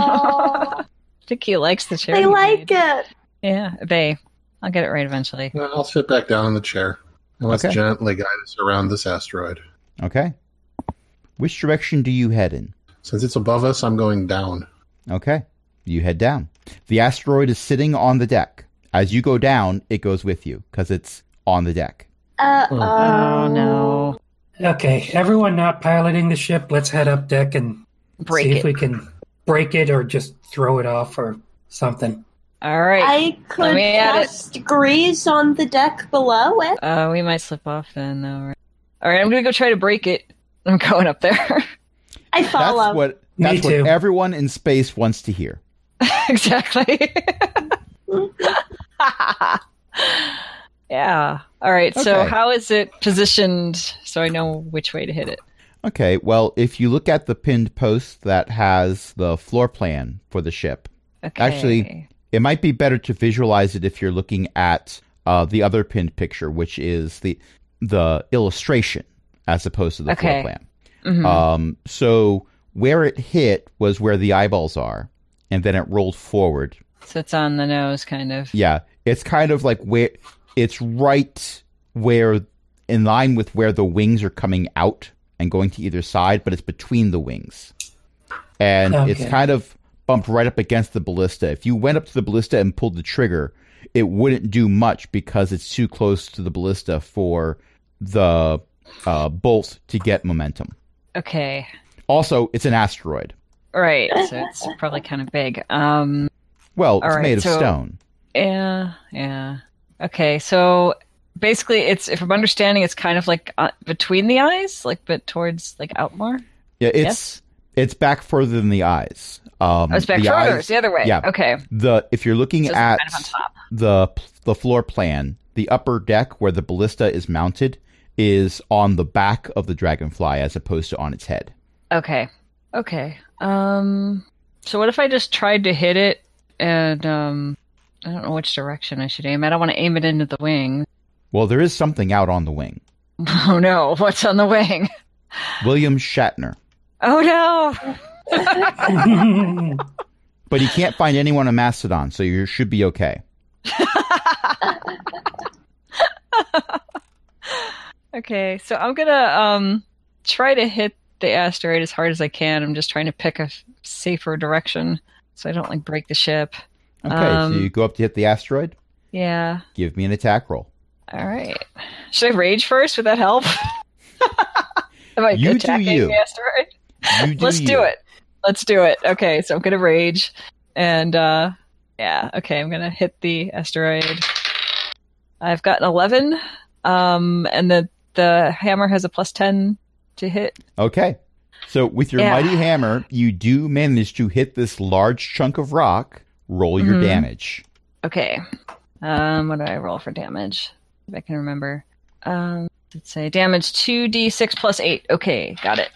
I think he likes the chair. they you like made. it. Yeah, they. I'll get it right eventually. Well, I'll sit back down in the chair and let's Okay. gently guide us around this asteroid. Okay. Which direction do you head in? Since it's above us, I'm going down. Okay. You head down. The asteroid is sitting on the deck. As you go down, it goes with you because it's on the deck. Uh Oh no! Okay, everyone not piloting the ship, let's head up deck and Break see it. if we can break it or just throw it off or something. All right. I could me at it. cast grease on the deck below it. Uh, we might slip off then, though. Right? All right, I'm gonna go try to break it. I'm going up there. I That's follow. what Me that's what too. everyone in space wants to hear. Exactly. Yeah. All right. So, Okay. how is it positioned so I know which way to hit it? Okay, well, if you look at the pinned post that has the floor plan for the ship, Okay. Actually, it might be better to visualize it if you're looking at uh, the other pinned picture, which is the the illustration as opposed to the Okay. floor plan. Mhm. Um, so where it hit was where the eyeballs are, and then it rolled forward. so it's on the nose, kind of. Yeah, it's kind of like where it's right where, in line with where the wings are coming out and going to either side, but it's between the wings. And it's Okay. kind of bumped right up against the ballista. If you went up to the ballista and pulled the trigger, it wouldn't do much because it's too close to the ballista for the uh, bolt to get momentum. Okay. Also, it's an asteroid. Right. So it's probably kind of big. Um. Well, All it's right, made of so- stone. Yeah. Yeah. Okay. So basically, it's if I'm understanding, it's kind of like uh, between the eyes, like but towards like out more. Yeah, it's Yes? it's back further than the eyes. Um, Oh, it's back the further. eyes- It's the other way. Yeah. Okay. The if you're looking So it's at kind of on top. the the floor plan, the upper deck where the ballista is mounted is on the back of the dragonfly as opposed to on its head. Okay. Okay. Um. So what if I just tried to hit it and um I don't know which direction I should aim. I don't want to aim it into the wing. Well, there is something out on the wing. Oh no, what's on the wing? William Shatner. Oh no! But he can't find anyone on Mastodon, so you should be okay. Okay, so I'm gonna um try to hit the asteroid as hard as I can. I'm just trying to pick a safer direction so I don't like break the ship. Okay, Um, so you go up to hit the asteroid. Yeah. Give me an attack roll. All right. Should I rage first? Would that help? Am I You do attacking you. the asteroid? You do Let's you. do it. Let's do it. Okay, so I'm gonna rage, and uh, yeah, okay, I'm gonna hit the asteroid. I've got an eleven, um, and the the hammer has a plus ten to hit. Okay. So with your Yeah. mighty hammer, you do manage to hit this large chunk of rock. Roll your Mhm. damage. Okay. Um, what do I roll for damage? If I can remember. Um, let's say damage two d six plus eight. Okay, got it.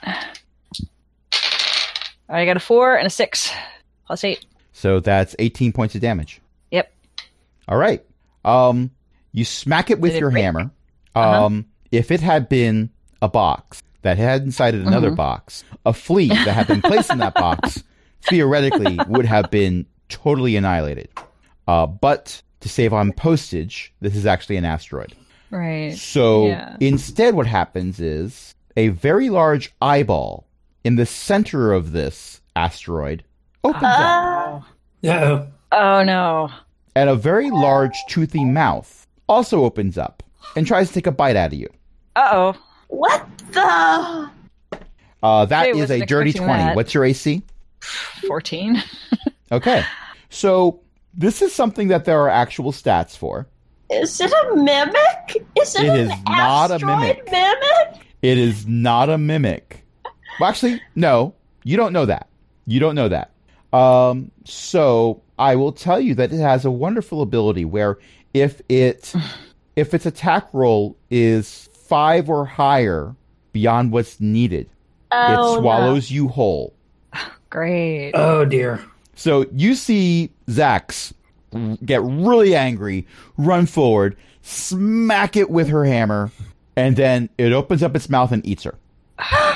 I got a four and a six plus eight. So that's eighteen points of damage. Yep. All right. Um, you smack it with Did it your break? hammer. Uh-huh. Um, if it had been a box that had inside it another Mhm. box, a flea that had been placed in that box theoretically would have been totally annihilated. Uh, but to save on postage, this is actually an asteroid. Right. So Yeah. instead what happens is a very large eyeball in the center of this asteroid opens up, Uh, Uh-oh. Oh no. and a very large toothy mouth also opens up and tries to take a bite out of you. Uh oh. what the? Uh, that Okay, is a wasn't dirty expecting twenty. that. What's your A C? Fourteen. Okay. So this is something that there are actual stats for. Is it a mimic? Is it, It an is not a asteroid mimic. mimic? It is not a mimic. Well, actually, no. You don't know that. You don't know that. Um, so I will tell you that it has a wonderful ability where if it if its attack roll is five or higher beyond what's needed, Oh, it swallows you whole. Great. Oh, dear. So you see Zax get really angry, run forward, smack it with her hammer, and then it opens up its mouth and eats her. No.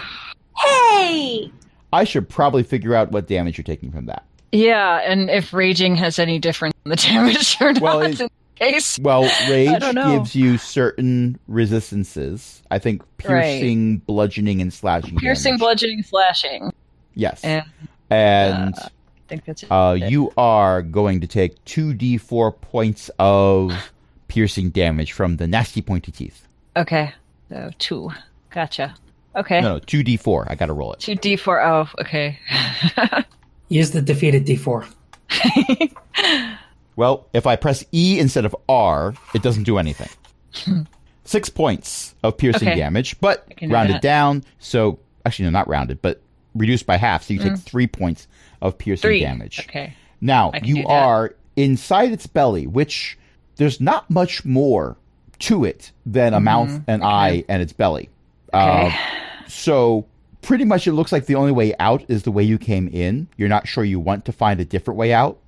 Hey! I should probably figure out what damage you're taking from that. Yeah, and if raging has any difference in the damage or not Well, it- in case. Well, rage don't know. gives you certain resistances. I think piercing, bludgeoning, and slashing. Piercing, damage. bludgeoning, slashing. Yes. And And I think that's it. uh, you are going to take two d four points of piercing damage from the nasty pointy teeth. Okay. So two. Gotcha. Okay. No, no, two d four. I got to roll it. Two D four. Oh, okay. Use the defeated D four. Well, if I press E instead of R, it doesn't do anything. Six points of piercing Okay. damage, but I can do rounded that. down. So, actually, no, not rounded, but reduced by half. So you take three points of piercing Three. damage. Okay. Now, I can you do that. are inside its belly, which there's not much more to it than a mouth, an eye, and its belly. Okay. Uh, so, pretty much it looks like the only way out is the way you came in. You're not sure you want to find a different way out.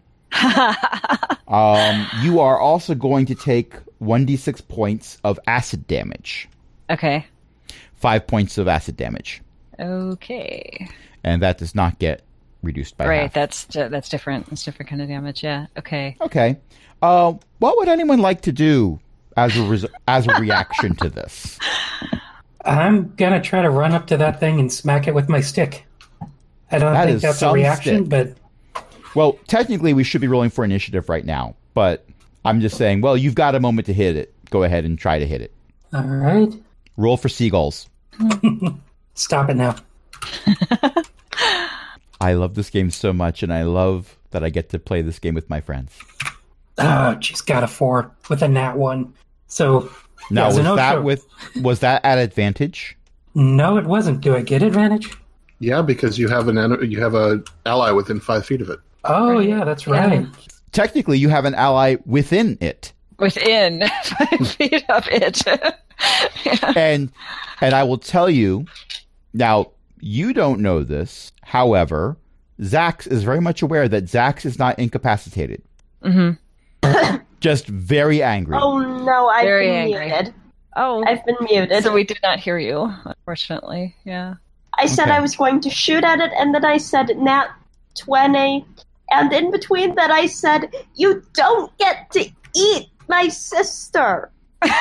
Um, you are also going to take one d six points of acid damage. Okay. Five points of acid damage. Okay. And that does not get reduced by Right. half. That's that's different. That's different kind of damage. Yeah. Okay. Okay. Uh, what would anyone like to do as a res- as a reaction to this? I'm gonna try to run up to that thing and smack it with my stick. I don't That think is that's a some reaction, stick. but Well, technically, we should be rolling for initiative right now, but I'm just saying, well, you've got a moment to hit it. Go ahead and try to hit it. all right. Roll for seagulls. Stop it now. I love this game so much, and I love that I get to play this game with my friends. Oh, she's got a four with a nat one. So Now, yeah, was so no that show. with was that at advantage? No, it wasn't. Do I get advantage? Yeah, because you have an en- you have a ally within five feet of it. Oh, Right. yeah, that's Yeah. right. Technically, you have an ally within it, Within five feet of it. Yeah. and and I will tell you now. You don't know this, however, Zax is very much aware that Zax is not incapacitated. Mm-hmm. Just very angry. Oh no, I've Very been angry. muted. Oh, I've been muted. so we did not hear you, unfortunately. Yeah. I said Okay. I was going to shoot at it, and then I said nat twenty, and in between that I said, you don't get to eat my sister.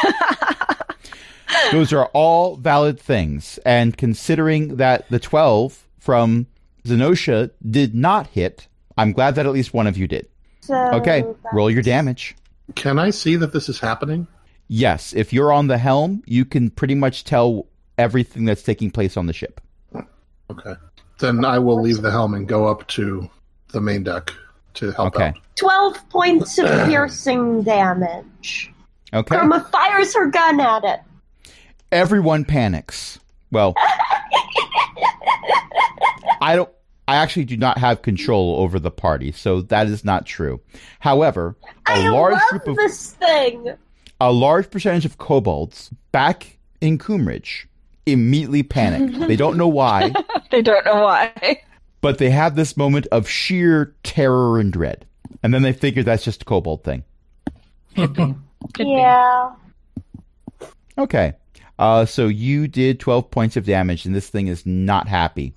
Those are all valid things. And considering that the twelve from Zenosha did not hit, I'm glad that at least one of you did. So Okay, that's- roll your damage. Can I see that this is happening? Yes, if you're on the helm, you can pretty much tell everything that's taking place on the ship. Okay. Then I will leave the helm and go up to the main deck to help Okay. out. twelve points of piercing damage. Okay. Karma fires her gun at it. Everyone panics. Well, I don't. I actually do not have control over the party, so that is not true. However, a I large love group of this thing. a large percentage of kobolds back in Coomridge immediately panic. They don't know why, They don't know why. but they have this moment of sheer terror and dread, and then they figure that's just a kobold thing. Could be. Yeah. Okay. Uh, so you did twelve points of damage, and this thing is not happy.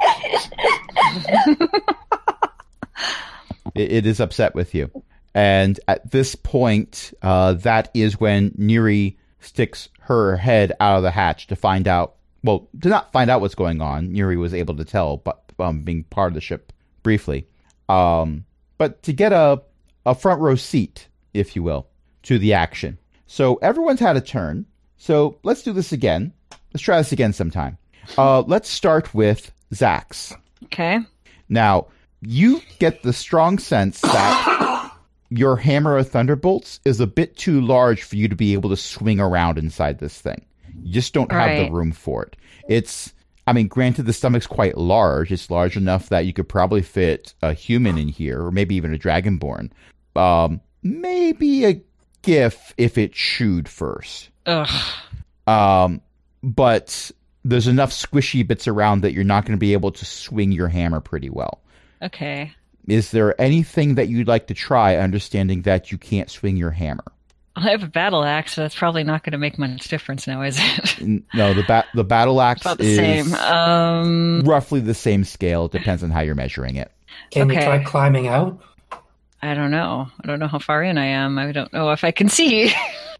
it, it is upset with you. And at this point, uh, that is when Neri sticks her head out of the hatch to find out, well, to not find out what's going on. Neri was able to tell, but um, being part of the ship briefly. Um, but to get a, a front row seat, if you will, to the action. So everyone's had a turn. So let's do this again. Let's try this again sometime. Uh, let's start with Zax. Okay. Now, you get the strong sense that your hammer of thunderbolts is a bit too large for you to be able to swing around inside this thing. You just don't have Right. the room for it. It's, I mean, granted, the stomach's quite large. It's large enough that you could probably fit a human in here, or maybe even a dragonborn. Um, maybe a gif if it chewed first. Ugh. Um, but there's enough squishy bits around that you're not going to be able to swing your hammer pretty well. Okay. Is there anything that you'd like to try, understanding that you can't swing your hammer? I have a battle axe, so that's probably not going to make much difference now, is it? N- No, the ba- the battle axe About the is same. Um, roughly the same scale. It depends on how you're measuring it. Can you Okay. try climbing out? I don't know. I don't know how far in I am. I don't know if I can see.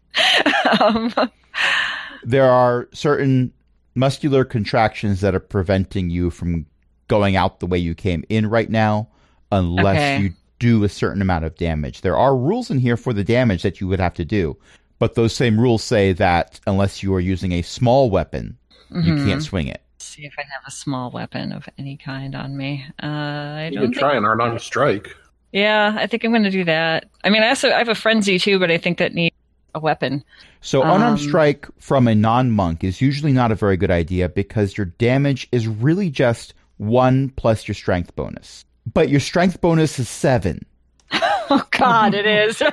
um, There are certain muscular contractions that are preventing you from going out the way you came in right now, unless Okay. you do a certain amount of damage. There are rules in here for the damage that you would have to do, but those same rules say that unless you are using a small weapon, you mhm. can't swing it. See if I have a small weapon of any kind on me. Uh, I You don't could think- try an unarmed strike. Yeah, I think I'm going to do that. I mean, I also I have a frenzy too, but I think that needs a weapon. So Um, unarmed strike from a non-monk is usually not a very good idea because your damage is really just one plus your strength bonus. But your strength bonus is seven. Oh God, it is.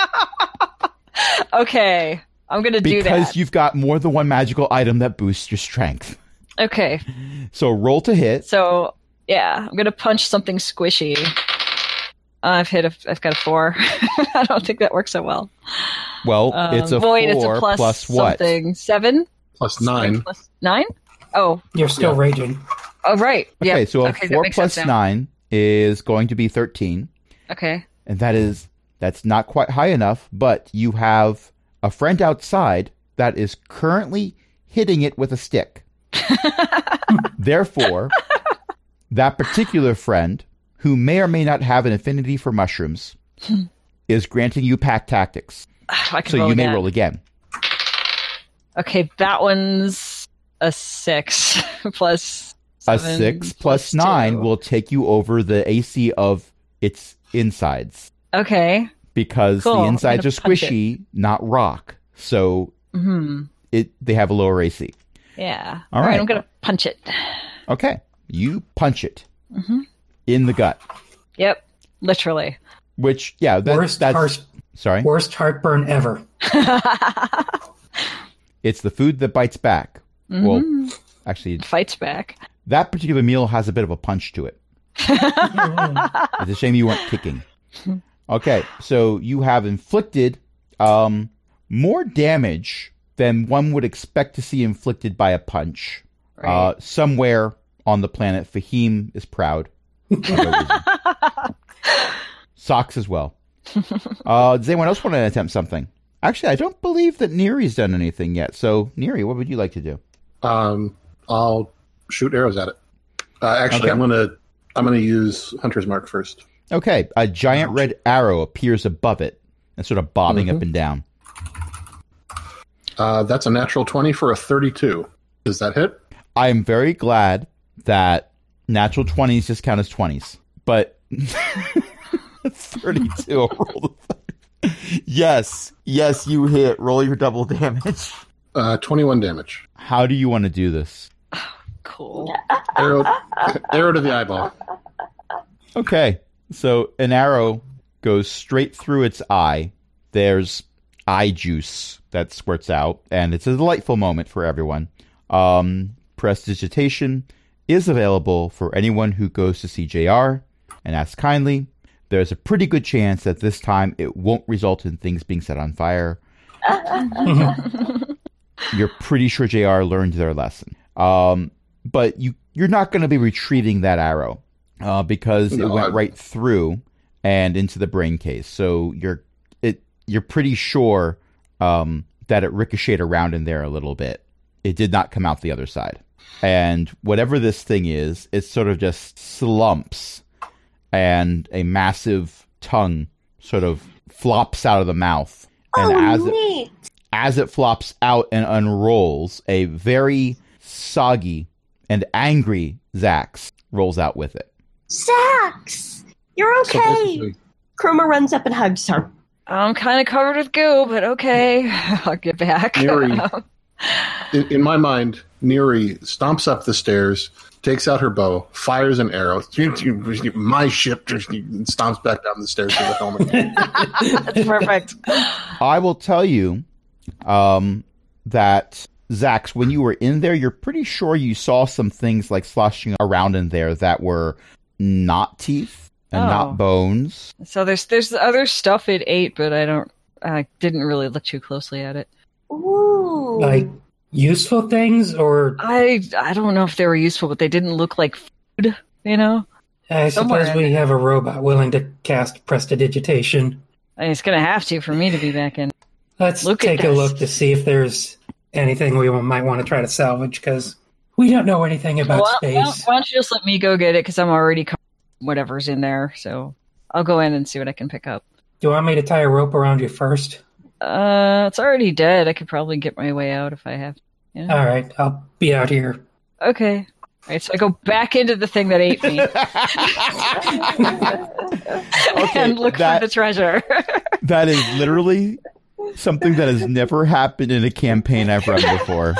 Okay, I'm going to do Because that. you've got more than one magical item that boosts your strength. Okay, So roll to hit. so yeah, I'm going to punch something squishy. I've hit a. I've got a four. I don't think that works so well. Well, Um, it's a well, wait, four it's a plus, plus what? something. Seven? Plus nine. Plus nine? Oh, You're still Yeah. raging. oh, right. Okay, Yeah. so a okay, that four makes plus sense now. nine is going to be thirteen. Okay. And that is, that's not quite high enough, but you have a friend outside that is currently hitting it with a stick. Therefore, that particular friend, who may or may not have an affinity for mushrooms, is granting you pack tactics. I can So roll you may again. roll again. Okay, that one's a six plus A seven six plus nine two. will take you over the A C of its insides. Okay. Because Cool, the I'm insides gonna are punch squishy, not rock. So Hmm. it they have a lower A C. Yeah. All All right. right. I'm gonna punch it. Okay. You punch it Mhm. in the gut. Yep. Literally. Which, yeah, that, Worst, that's... heart, Sorry? worst heartburn ever. It's the food that bites back. Well, actually, Fights back. that particular meal has a bit of a punch to it. It's a shame you weren't kicking. Okay, so you have inflicted um, more damage than one would expect to see inflicted by a punch. Right. Uh, somewhere on the planet, Fahim is proud. Socks as well. Uh, does anyone else want to attempt something? Actually, I don't believe that Neri's done anything yet. So, Neri, what would you like to do? Um, I'll shoot arrows at it. Uh, actually, Okay. I'm gonna I'm gonna use Hunter's Mark first. Okay, a giant red arrow appears above it and sort of bobbing Mhm. up and down. Uh, that's a natural twenty for a thirty-two. Does that hit? I am very glad that natural twenties just count as twenties. But thirty-two, I'll roll the Yes, yes, you hit. Roll your double damage. Uh, twenty-one damage. How do you want to do this? Cool. Arrow, arrow to the eyeball. Okay, so an arrow goes straight through its eye. There's eye juice that squirts out, and it's a delightful moment for everyone. Um, prestidigitation is available for anyone who goes to see J R and asks kindly. There's a pretty good chance that this time it won't result in things being set on fire. You're pretty sure J R learned their lesson. Um, but you, you're not going to be retrieving that arrow uh, because No, it went I- right through and into the brain case. So you're it you're pretty sure um, that it ricocheted around in there a little bit. It did not come out the other side. And whatever this thing is, it sort of just slumps, and a massive tongue sort of flops out of the mouth. And Oh, as it, neat. as it flops out and unrolls, a very soggy and angry Zax rolls out with it. Zax, you're So okay. basically, Chroma runs up and hugs her. I'm kind of covered with goo, but okay. I'll get back. Neri, in, in my mind, Neri stomps up the stairs, takes out her bow, fires an arrow. My ship just stomps back down the stairs to the helmet. That's perfect. I will tell you um, that, Zax, when you were in there, you're pretty sure you saw some things like sloshing around in there that were not teeth and Oh. not bones. So there's there's other stuff it ate, but I don't. I didn't really look too closely at it. Ooh. Like useful things, or I I don't know if they were useful, but they didn't look like food. You know, I Somewhere suppose in we have a robot willing to cast prestidigitation. I mean, it's gonna have to for me to be back in. Let's Look at take a this. look to see if there's anything we might want to try to salvage, because we don't know anything about Well, space. well, why don't you just let me go get it? Because I'm already covered with whatever's in there. So I'll go in and see what I can pick up. Do you want me to tie a rope around you first? Uh, it's already dead. I could probably get my way out if I have. Yeah. All right, I'll be out here. Okay. All right, so I go back into the thing that ate me Okay, and look that- for the treasure. That is literally something that has never happened in a campaign I've run before.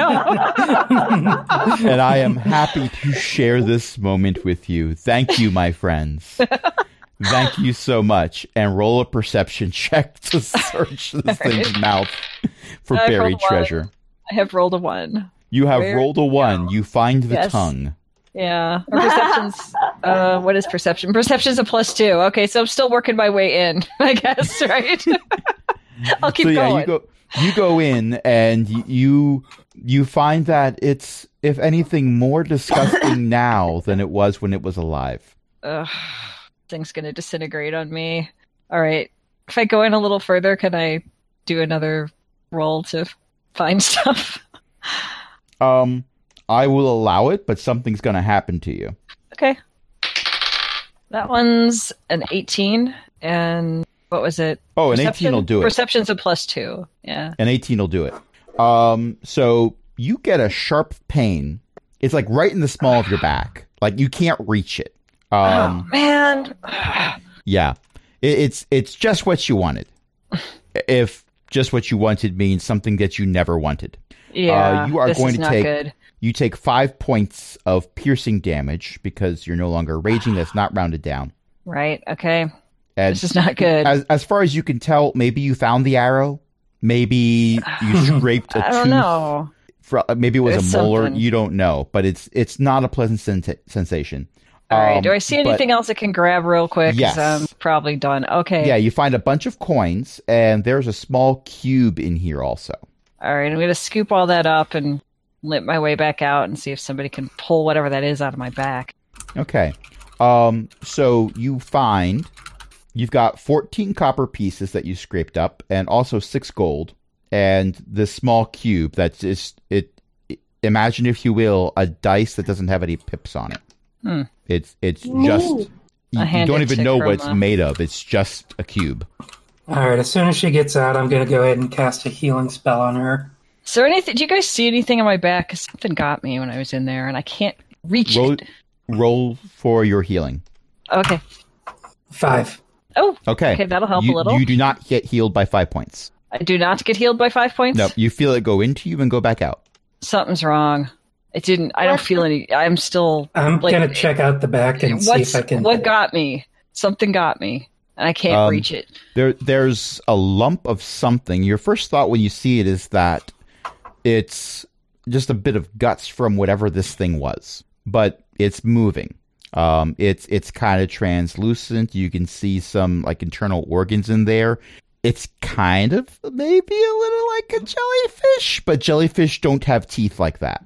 I know. And I am happy to share this moment with you. Thank you, my friends. Thank you so much. And roll a perception check to search this thing's mouth for I buried rolled one. treasure. I have rolled a one. You have Where- rolled a one. You find the Yes. tongue. Yeah. Or perception's, uh, what is perception? Perception's a plus two. Okay, so I'm still working my way in, I guess, right? I'll keep so yeah, going. you go you go in and y- you you find that it's, if anything, more disgusting now than it was when it was alive. Ugh, thing's gonna disintegrate on me. All right. If I go in a little further, can I do another roll to find stuff? Um, I will allow it, but something's going to happen to you. Okay. That one's an eighteen, and what was it? Oh, an Perception- eighteen will do it. Perception's a plus two. Yeah. An eighteen will do it. Um, so you get a sharp pain. It's like right in the small of your back. Like you can't reach it. Um, oh man. yeah, it, it's it's just what you wanted. If just what you wanted means something that you never wanted. Yeah. Uh, you are this going is to not take- good. You take five points of piercing damage because you're no longer raging. That's not rounded down. Right. Okay. And This is not good. as as far as you can tell, maybe you found the arrow. Maybe you scraped a I don't tooth. know. Fro- maybe it was It's a molar. something. You don't know, but it's it's not a pleasant sen- sensation. All right. Um, Do I see but- anything else I can grab real quick? 'Cause Yes. I'm probably done. Okay. Yeah, you find a bunch of coins, and there's a small cube in here also. All right. I'm going to scoop all that up and limp my way back out and see if somebody can pull whatever that is out of my back. Okay. Um, so you find you've got fourteen copper pieces that you scraped up, and also six gold, and this small cube that's just it. it imagine, if you will, a dice that doesn't have any pips on it. Hmm. It's it's Neat. just you, A you hand don't it even to know what it's Chroma. made of. It's just a cube. All right, as soon as she gets out, I'm going to go ahead and cast a healing spell on her. Is there anything? Do you guys see anything on my back? 'Cause something got me when I was in there, and I can't reach Roll it. roll for your healing. Okay. Five. Oh, Okay. Okay, that'll help a you, little. You do not get healed by five points. I do not get healed by five points. No, you feel it go into you and go back out. Something's wrong. It didn't. I don't What? feel any. I'm still. I'm Like, going to check out the back and see What's if I can. what got me? Something got me, and I can't Um, reach it. There, there's a lump of something. Your first thought when you see it is that it's just a bit of guts from whatever this thing was, but it's moving. Um, it's it's kind of translucent. You can see some like internal organs in there. It's kind of maybe a little like a jellyfish, but jellyfish don't have teeth like that.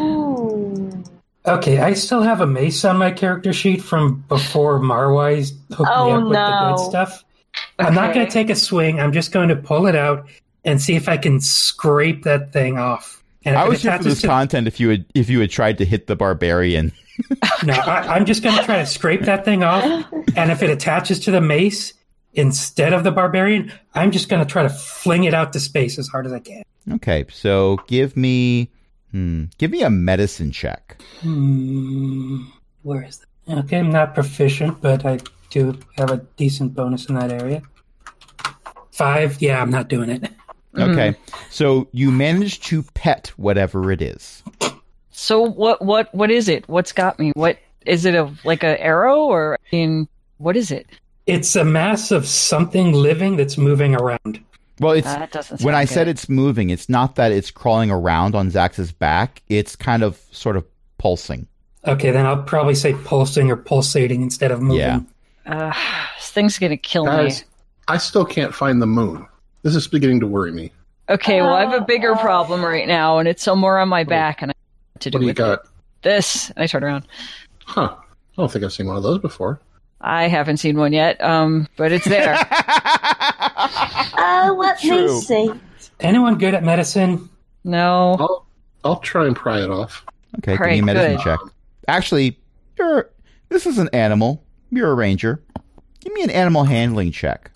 Hmm. Okay, I still have a mace on my character sheet from before Marwise hooked me Oh, up with the no. good stuff. I'm not going to take a swing. I'm just going to pull it out and see if I can scrape that thing off. And if I it was here for attaches this to- content. If you had if you had tried to hit the barbarian, No, I, I'm just going to try to scrape that thing off. And if it attaches to the mace instead of the barbarian, I'm just going to try to fling it out to space as hard as I can. okay. So give me, hmm, give me a medicine check. Hmm, where is that? Okay, I'm not proficient, but I do have a decent bonus in that area. Five? Yeah, I'm not doing it. Okay, so you managed to pet whatever it is. So what? What? What is it? What's got me? What is it? A like an arrow or I mean, what is it? It's a mass of something living that's moving around. Well, it's That doesn't. when sound I said good. it's moving, it's not that it's crawling around on Zax's back. It's kind of sort of pulsing. Okay, then I'll probably say pulsing or pulsating instead of moving. Yeah. Uh, this thing's gonna kill Guys, me. I still can't find the moon. This is beginning to worry me. Okay, well I have a bigger problem right now, and it's somewhere on my back, and I don't know what to do What do you with got? it. This. And I turn around. Huh. I don't think I've seen one of those before. I haven't seen one yet, um, but it's there. Uh, let me True. see. Anyone good at medicine? No. I'll I'll try and pry it off. Okay, give me a Alright, medicine good. check. Actually, you're this is an animal. You're a ranger. Give me an animal handling check.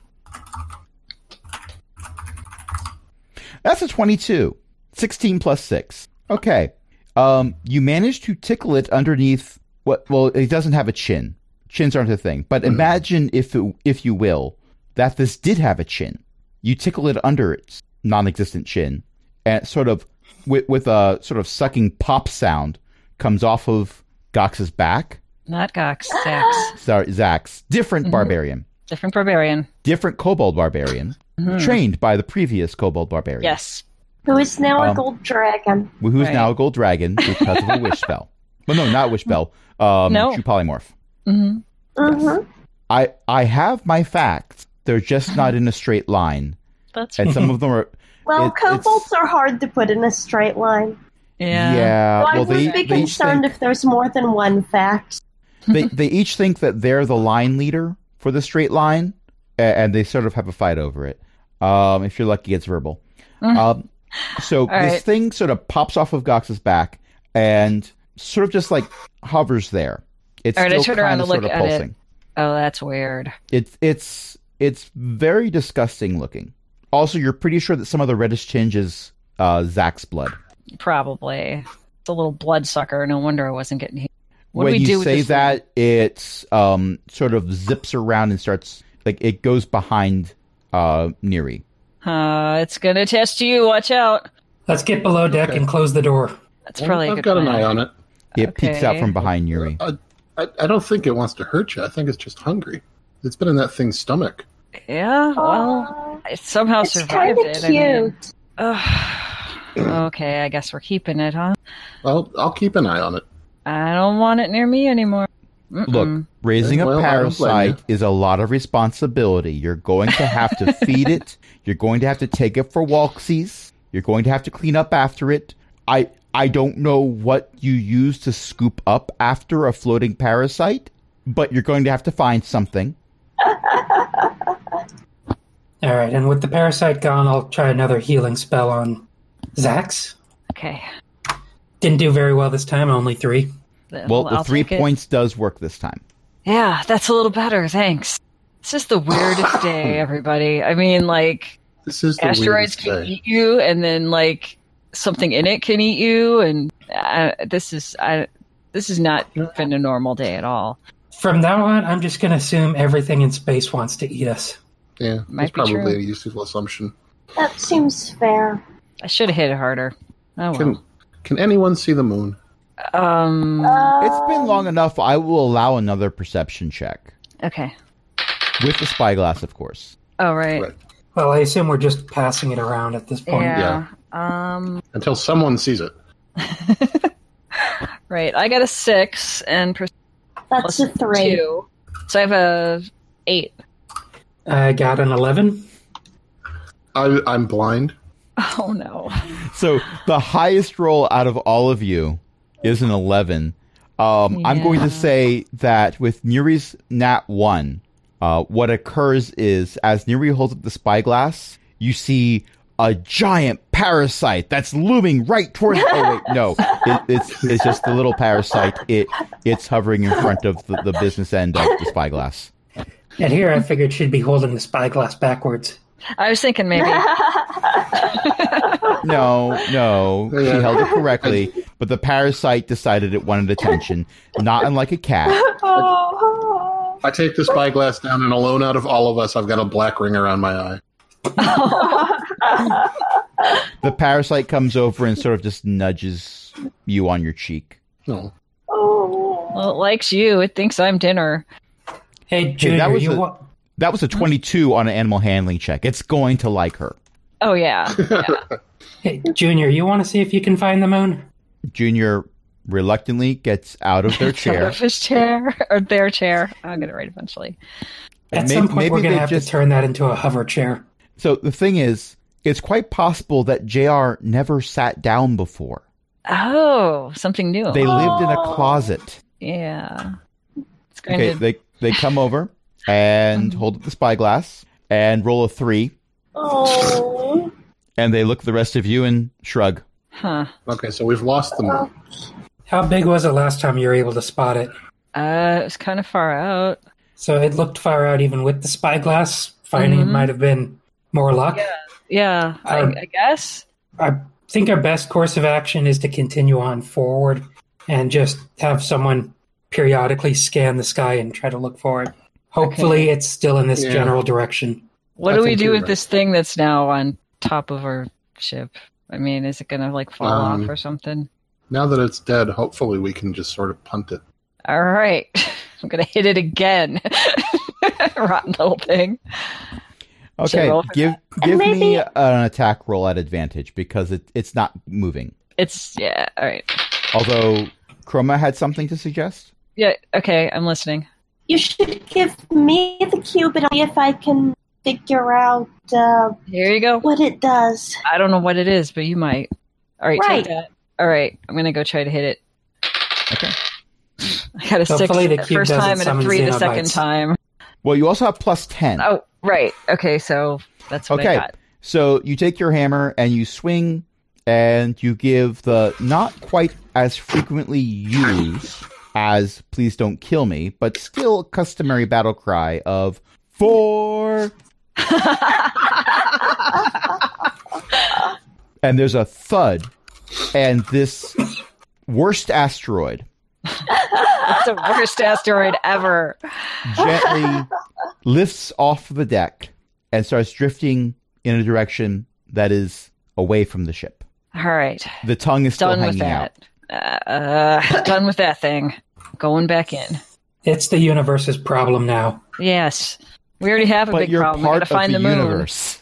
That's a twenty-two. sixteen plus six. Okay. Um, you managed to tickle it underneath what? Well, it doesn't have a chin. Chins aren't a thing. But imagine, if it, if you will, that this did have a chin. You tickle it under its non-existent chin, and sort of with, with a sort of sucking pop sound comes off of Gox's back. Not Gox. Zax. Sorry, Zax. Different Mhm. barbarian. Different barbarian. Different kobold barbarian. Mhm. Trained by the previous kobold barbarian. Yes. Who is now a Um, gold dragon? Who's Right. now a gold dragon because of a wish spell. Well, no, not wish spell. Um, No. True polymorph. hmm Mm-hmm. I I have my facts. They're just not in a straight line, That's and some of them are. Well, It- kobolds it's- are hard to put in a straight line. yeah. Yeah. So I well, they would be they each, concerned think, if there's more than one fact. they they each think that they're the line leader for the straight line, a- and they sort of have a fight over it. Um, if you're lucky, it's verbal. Mm. Um, so All this right. thing sort of pops off of Gox's back and sort of just like hovers there. It's All right, I still turn around kind to of sort look of at it. pulsing. Oh, that's weird. It's it's it's very disgusting looking. Also, you're pretty sure that some of the reddish tinge is uh, Zax's blood. Probably. It's a little bloodsucker. No wonder I wasn't getting hit. What when do we you do with say this that, it um, sort of zips around and starts like it goes behind uh, Neri. Uh, it's gonna test you. Watch out. Let's get below deck Okay. and close the door. That's probably a I've good got plan. an eye on it. It peeks out Okay. from behind Neri. I, I, I don't think it wants to hurt you. I think it's just hungry. It's been in that thing's stomach. Yeah. Well, Aw, it somehow it's survived kind of it. I mean, cute. ugh. Okay, I guess we're keeping it, huh? I'll I'll keep an eye on it. I don't want it near me anymore. Mm-mm. Look, raising Well, a I don't blame parasite is a lot of responsibility. You're going to have to feed it. You're going to have to take it for walksies. You're going to have to clean up after it. I I don't know what you use to scoop up after a floating parasite, but you're going to have to find something. All right, and with the parasite gone, I'll try another healing spell on Zax. Okay. Didn't do very well this time, only three. Well, the I'll three take it. points does work this time. Yeah, that's a little better. Thanks. It's just the weirdest day, everybody. I mean, like, This is the asteroids weirdest can day. eat you, and then like something in it can eat you, and uh, this is I, this is not been a normal day at all. From now on, I'm just going to assume everything in space wants to eat us. Yeah, Might that's be probably true. a useful assumption. That seems fair. I should have hit it harder. Oh well. Can Can anyone see the moon? Um. It's been long enough. I will allow another perception check. Okay. With the spyglass, of course. Oh right. Right. Well, I assume we're just passing it around at this point. Yeah. Um. Until someone sees it. Right. I got a six and per- That's plus a three. two, so I have a eight. I got an eleven. I, I'm blind. Oh no. So the highest roll out of all of you is an eleven. Um, I'm going Yeah. to say that with Nuri's nat one, uh, what occurs is as Nuri holds up the spyglass, you see a giant parasite that's looming right towards. Oh wait, no, it, it's it's just the little parasite. It it's hovering in front of the, the business end of the spyglass. And here I figured she'd be holding the spyglass backwards. I was thinking maybe. No, no, she Yeah. held it correctly, but the parasite decided it wanted attention, not unlike a cat. Oh. I take the spyglass down, and alone out of all of us, I've got a black ring around my eye. The parasite comes over and sort of just nudges you on your cheek. No. Oh. Well, it likes you. It thinks I'm dinner. Hey, Junior, was you a- wa- That was a twenty-two on an animal handling check. It's going to like her. Oh yeah. Yeah. hey, Junior, you want to see if you can find the moon? Junior reluctantly gets out of their Out chair. of his chair or their chair. I'll get it right eventually. At May- some point, maybe we're going they to have just- to turn that into a hover chair. So the thing is, it's quite possible that J R never sat down before. Oh, something new. They lived in a Oh. closet. yeah. It's going Okay, to. they they come over and hold up the spyglass and roll a three, Oh. and they look at the rest of you and shrug. Huh. Okay, so we've lost the moon. How big was it last time you were able to spot it? Uh, it was kind of far out. So it looked far out even with the spyglass. Finding Mhm. it might have been more luck. Yeah, I, Um, I guess. I think our best course of action is to continue on forward and just have someone periodically scan the sky and try to look for it. Hopefully, it's still in this Yeah. general direction. What I do we think do you're with right. this thing that's now on top of our ship? I mean, is it going to like fall Um, off or something? Now that it's dead, hopefully we can just sort of punt it. All right. I'm going to hit it again. Rotten little thing. Should I Okay, roll for give And give me maybe- an attack roll at advantage because it, it's not moving. It's, yeah, all right. Although Chroma had something to suggest. Yeah, okay, I'm listening. You should give me the cube and see if I can figure out uh, Here you go. what it does. I don't know what it is, but you might. All right, Right. take that. All right, I'm going to go try to hit it. Okay. I got a six Hopefully the the cube first doesn't time and a summon three the Xenobites. second time. Well, you also have plus ten. Oh, right. Okay, so that's what I Okay, got. so you take your hammer and you swing, and you give the not quite as frequently used as "Please don't kill me," but still customary battle cry of "For." And there's a thud, and this worst asteroid It's the worst asteroid ever. gently lifts off the deck and starts drifting in a direction that is away from the ship. All right, The tongue is still done with hanging out. that. Uh, uh, done with that thing. Going back in. It's the universe's problem now. Yes, we already have a But big you're problem. We part got to of find the, the, moon. universe.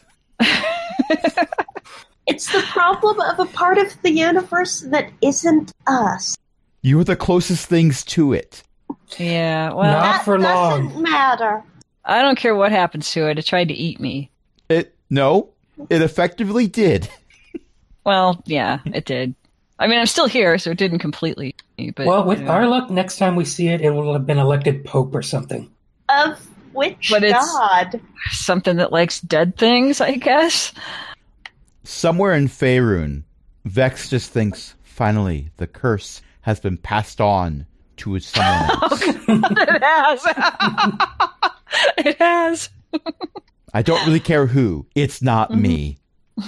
It's the problem of a part of the universe that isn't us. You are the closest things to it. Yeah, well, Not That for long. doesn't matter. I don't care what happens to it. It tried to eat me. It no, it effectively did. Well, yeah, it did. I mean, I'm still here, so it didn't completely eat me. But, Well, with you know. our luck, next time we see it, it will have been elected Pope or something. Of which But it's- god? Something that likes dead things, I guess. Somewhere in Faerun, Vex just thinks, finally, the curse has been passed on to someone else. It has. It has. I don't really care who. It's not me.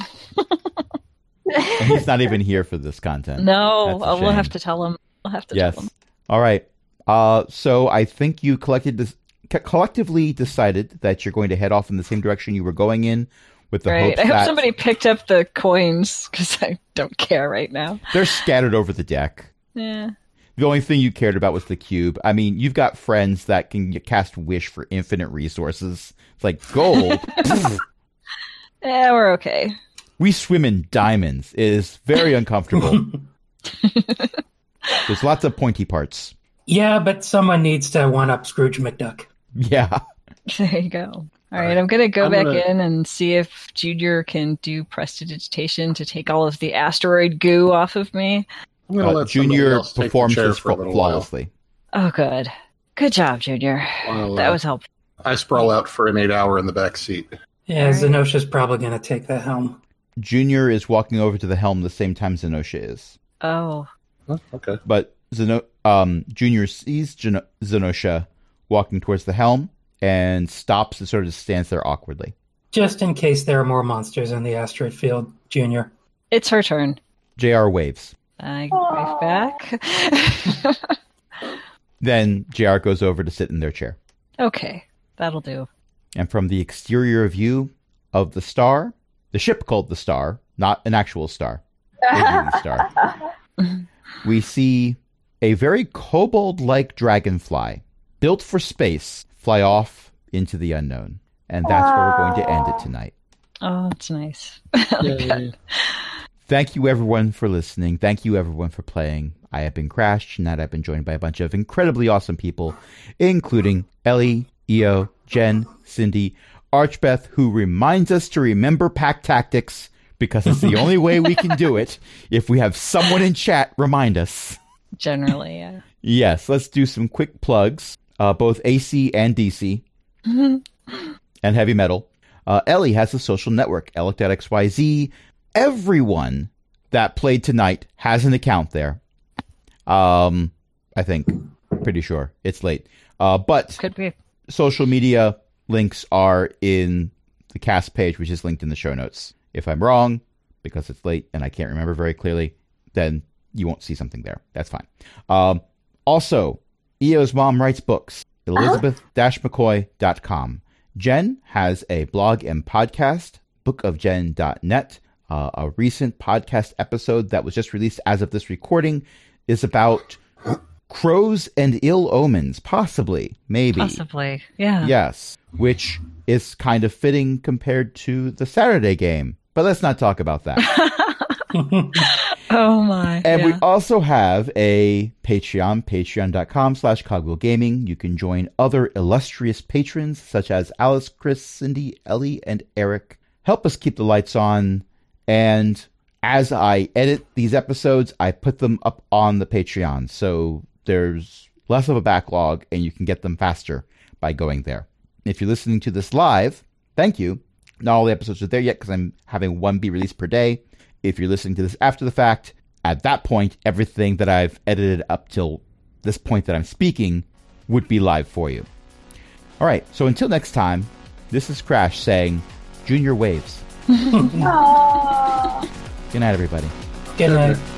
And he's not even here for this content. No, That's a uh, we'll have shame. to tell him. We'll have to Yes. tell him. All right. Uh, so I think you collected this, co- collectively decided that you're going to head off in the same direction you were going in, with the Right. hopes I hope that somebody picked up the coins because I don't care right now. they're scattered over the deck. Yeah. The only thing you cared about was the cube. I mean, you've got friends that can cast Wish for infinite resources. It's like gold. Yeah, we're okay. We swim in diamonds. It is very uncomfortable. There's lots of pointy parts. Yeah, but someone needs to one-up Scrooge McDuck. Yeah. There you go. All right, I'm going to go I'm back gonna- in and see if Junior can do prestidigitation to take all of the asteroid goo off of me. I'm gonna Uh, let somebody Junior else take the performs chair this for a little while. flawlessly. Oh, good. Good job, Junior. While, That uh, was helpful. I sprawl out for an eight hour in the back seat. Yeah, Right. Zenosha's probably going to take the helm. Junior is walking over to the helm the same time Zenosha is. Oh, Huh, okay. But Zeno- um, Junior sees Geno- Zenosha walking towards the helm and stops and sort of stands there awkwardly. Just in case there are more monsters in the asteroid field, Junior. it's her turn. J R waves. I Aw. wave back. Then J R goes over to sit in their chair. Okay, that'll do. And from the exterior view of the star, the ship called the Star, not an actual star, a movie star, we see a very kobold-like dragonfly, built for space, fly off into the unknown. And that's where we're going to end it tonight. Oh, that's nice. I like that. Thank you, everyone, for listening. Thank you, everyone, for playing. I have been Crash. Tonight I've been joined by a bunch of incredibly awesome people, including Ellie, Io, Jen, Cindy, Archbeth, who reminds us to remember pack tactics, because it's the only way we can do it if we have someone in chat remind us. Generally, yeah. Yes, let's do some quick plugs, uh, both A C and D C, and heavy metal. Uh, Ellie has a social network, Elec dot X Y Z. Everyone that played tonight has an account there. Um, I think. Pretty sure. It's late. Uh, but Could be. social media links are in the cast page, which is linked in the show notes. If I'm wrong, because it's late and I can't remember very clearly, then you won't see something there. That's fine. Um, also, Io's mom writes books, elizabeth dash mccoy dot com. Jen has a blog and podcast, book of jen dot net. Uh, a recent podcast episode that was just released as of this recording is about crows and ill omens, possibly, maybe. Possibly. Yeah. Yes, which is kind of fitting compared to the Saturday game. But let's not talk about that. Oh, my. And we yeah. also have a Patreon, patreon dot com slash cogwheel gaming. You can join other illustrious patrons such as Alice, Chris, Cindy, Ellie, and Eric. Help us keep the lights on. And as I edit these episodes, I put them up on the Patreon. So there's less of a backlog and you can get them faster by going there. If you're listening to this live, thank you. Not all the episodes are there yet because I'm having one be released per day. If you're listening to this after the fact, at that point, everything that I've edited up till this point that I'm speaking would be live for you. All right, so until next time, this is Crash saying, Junior waves. Aww. Good night, everybody. Good night.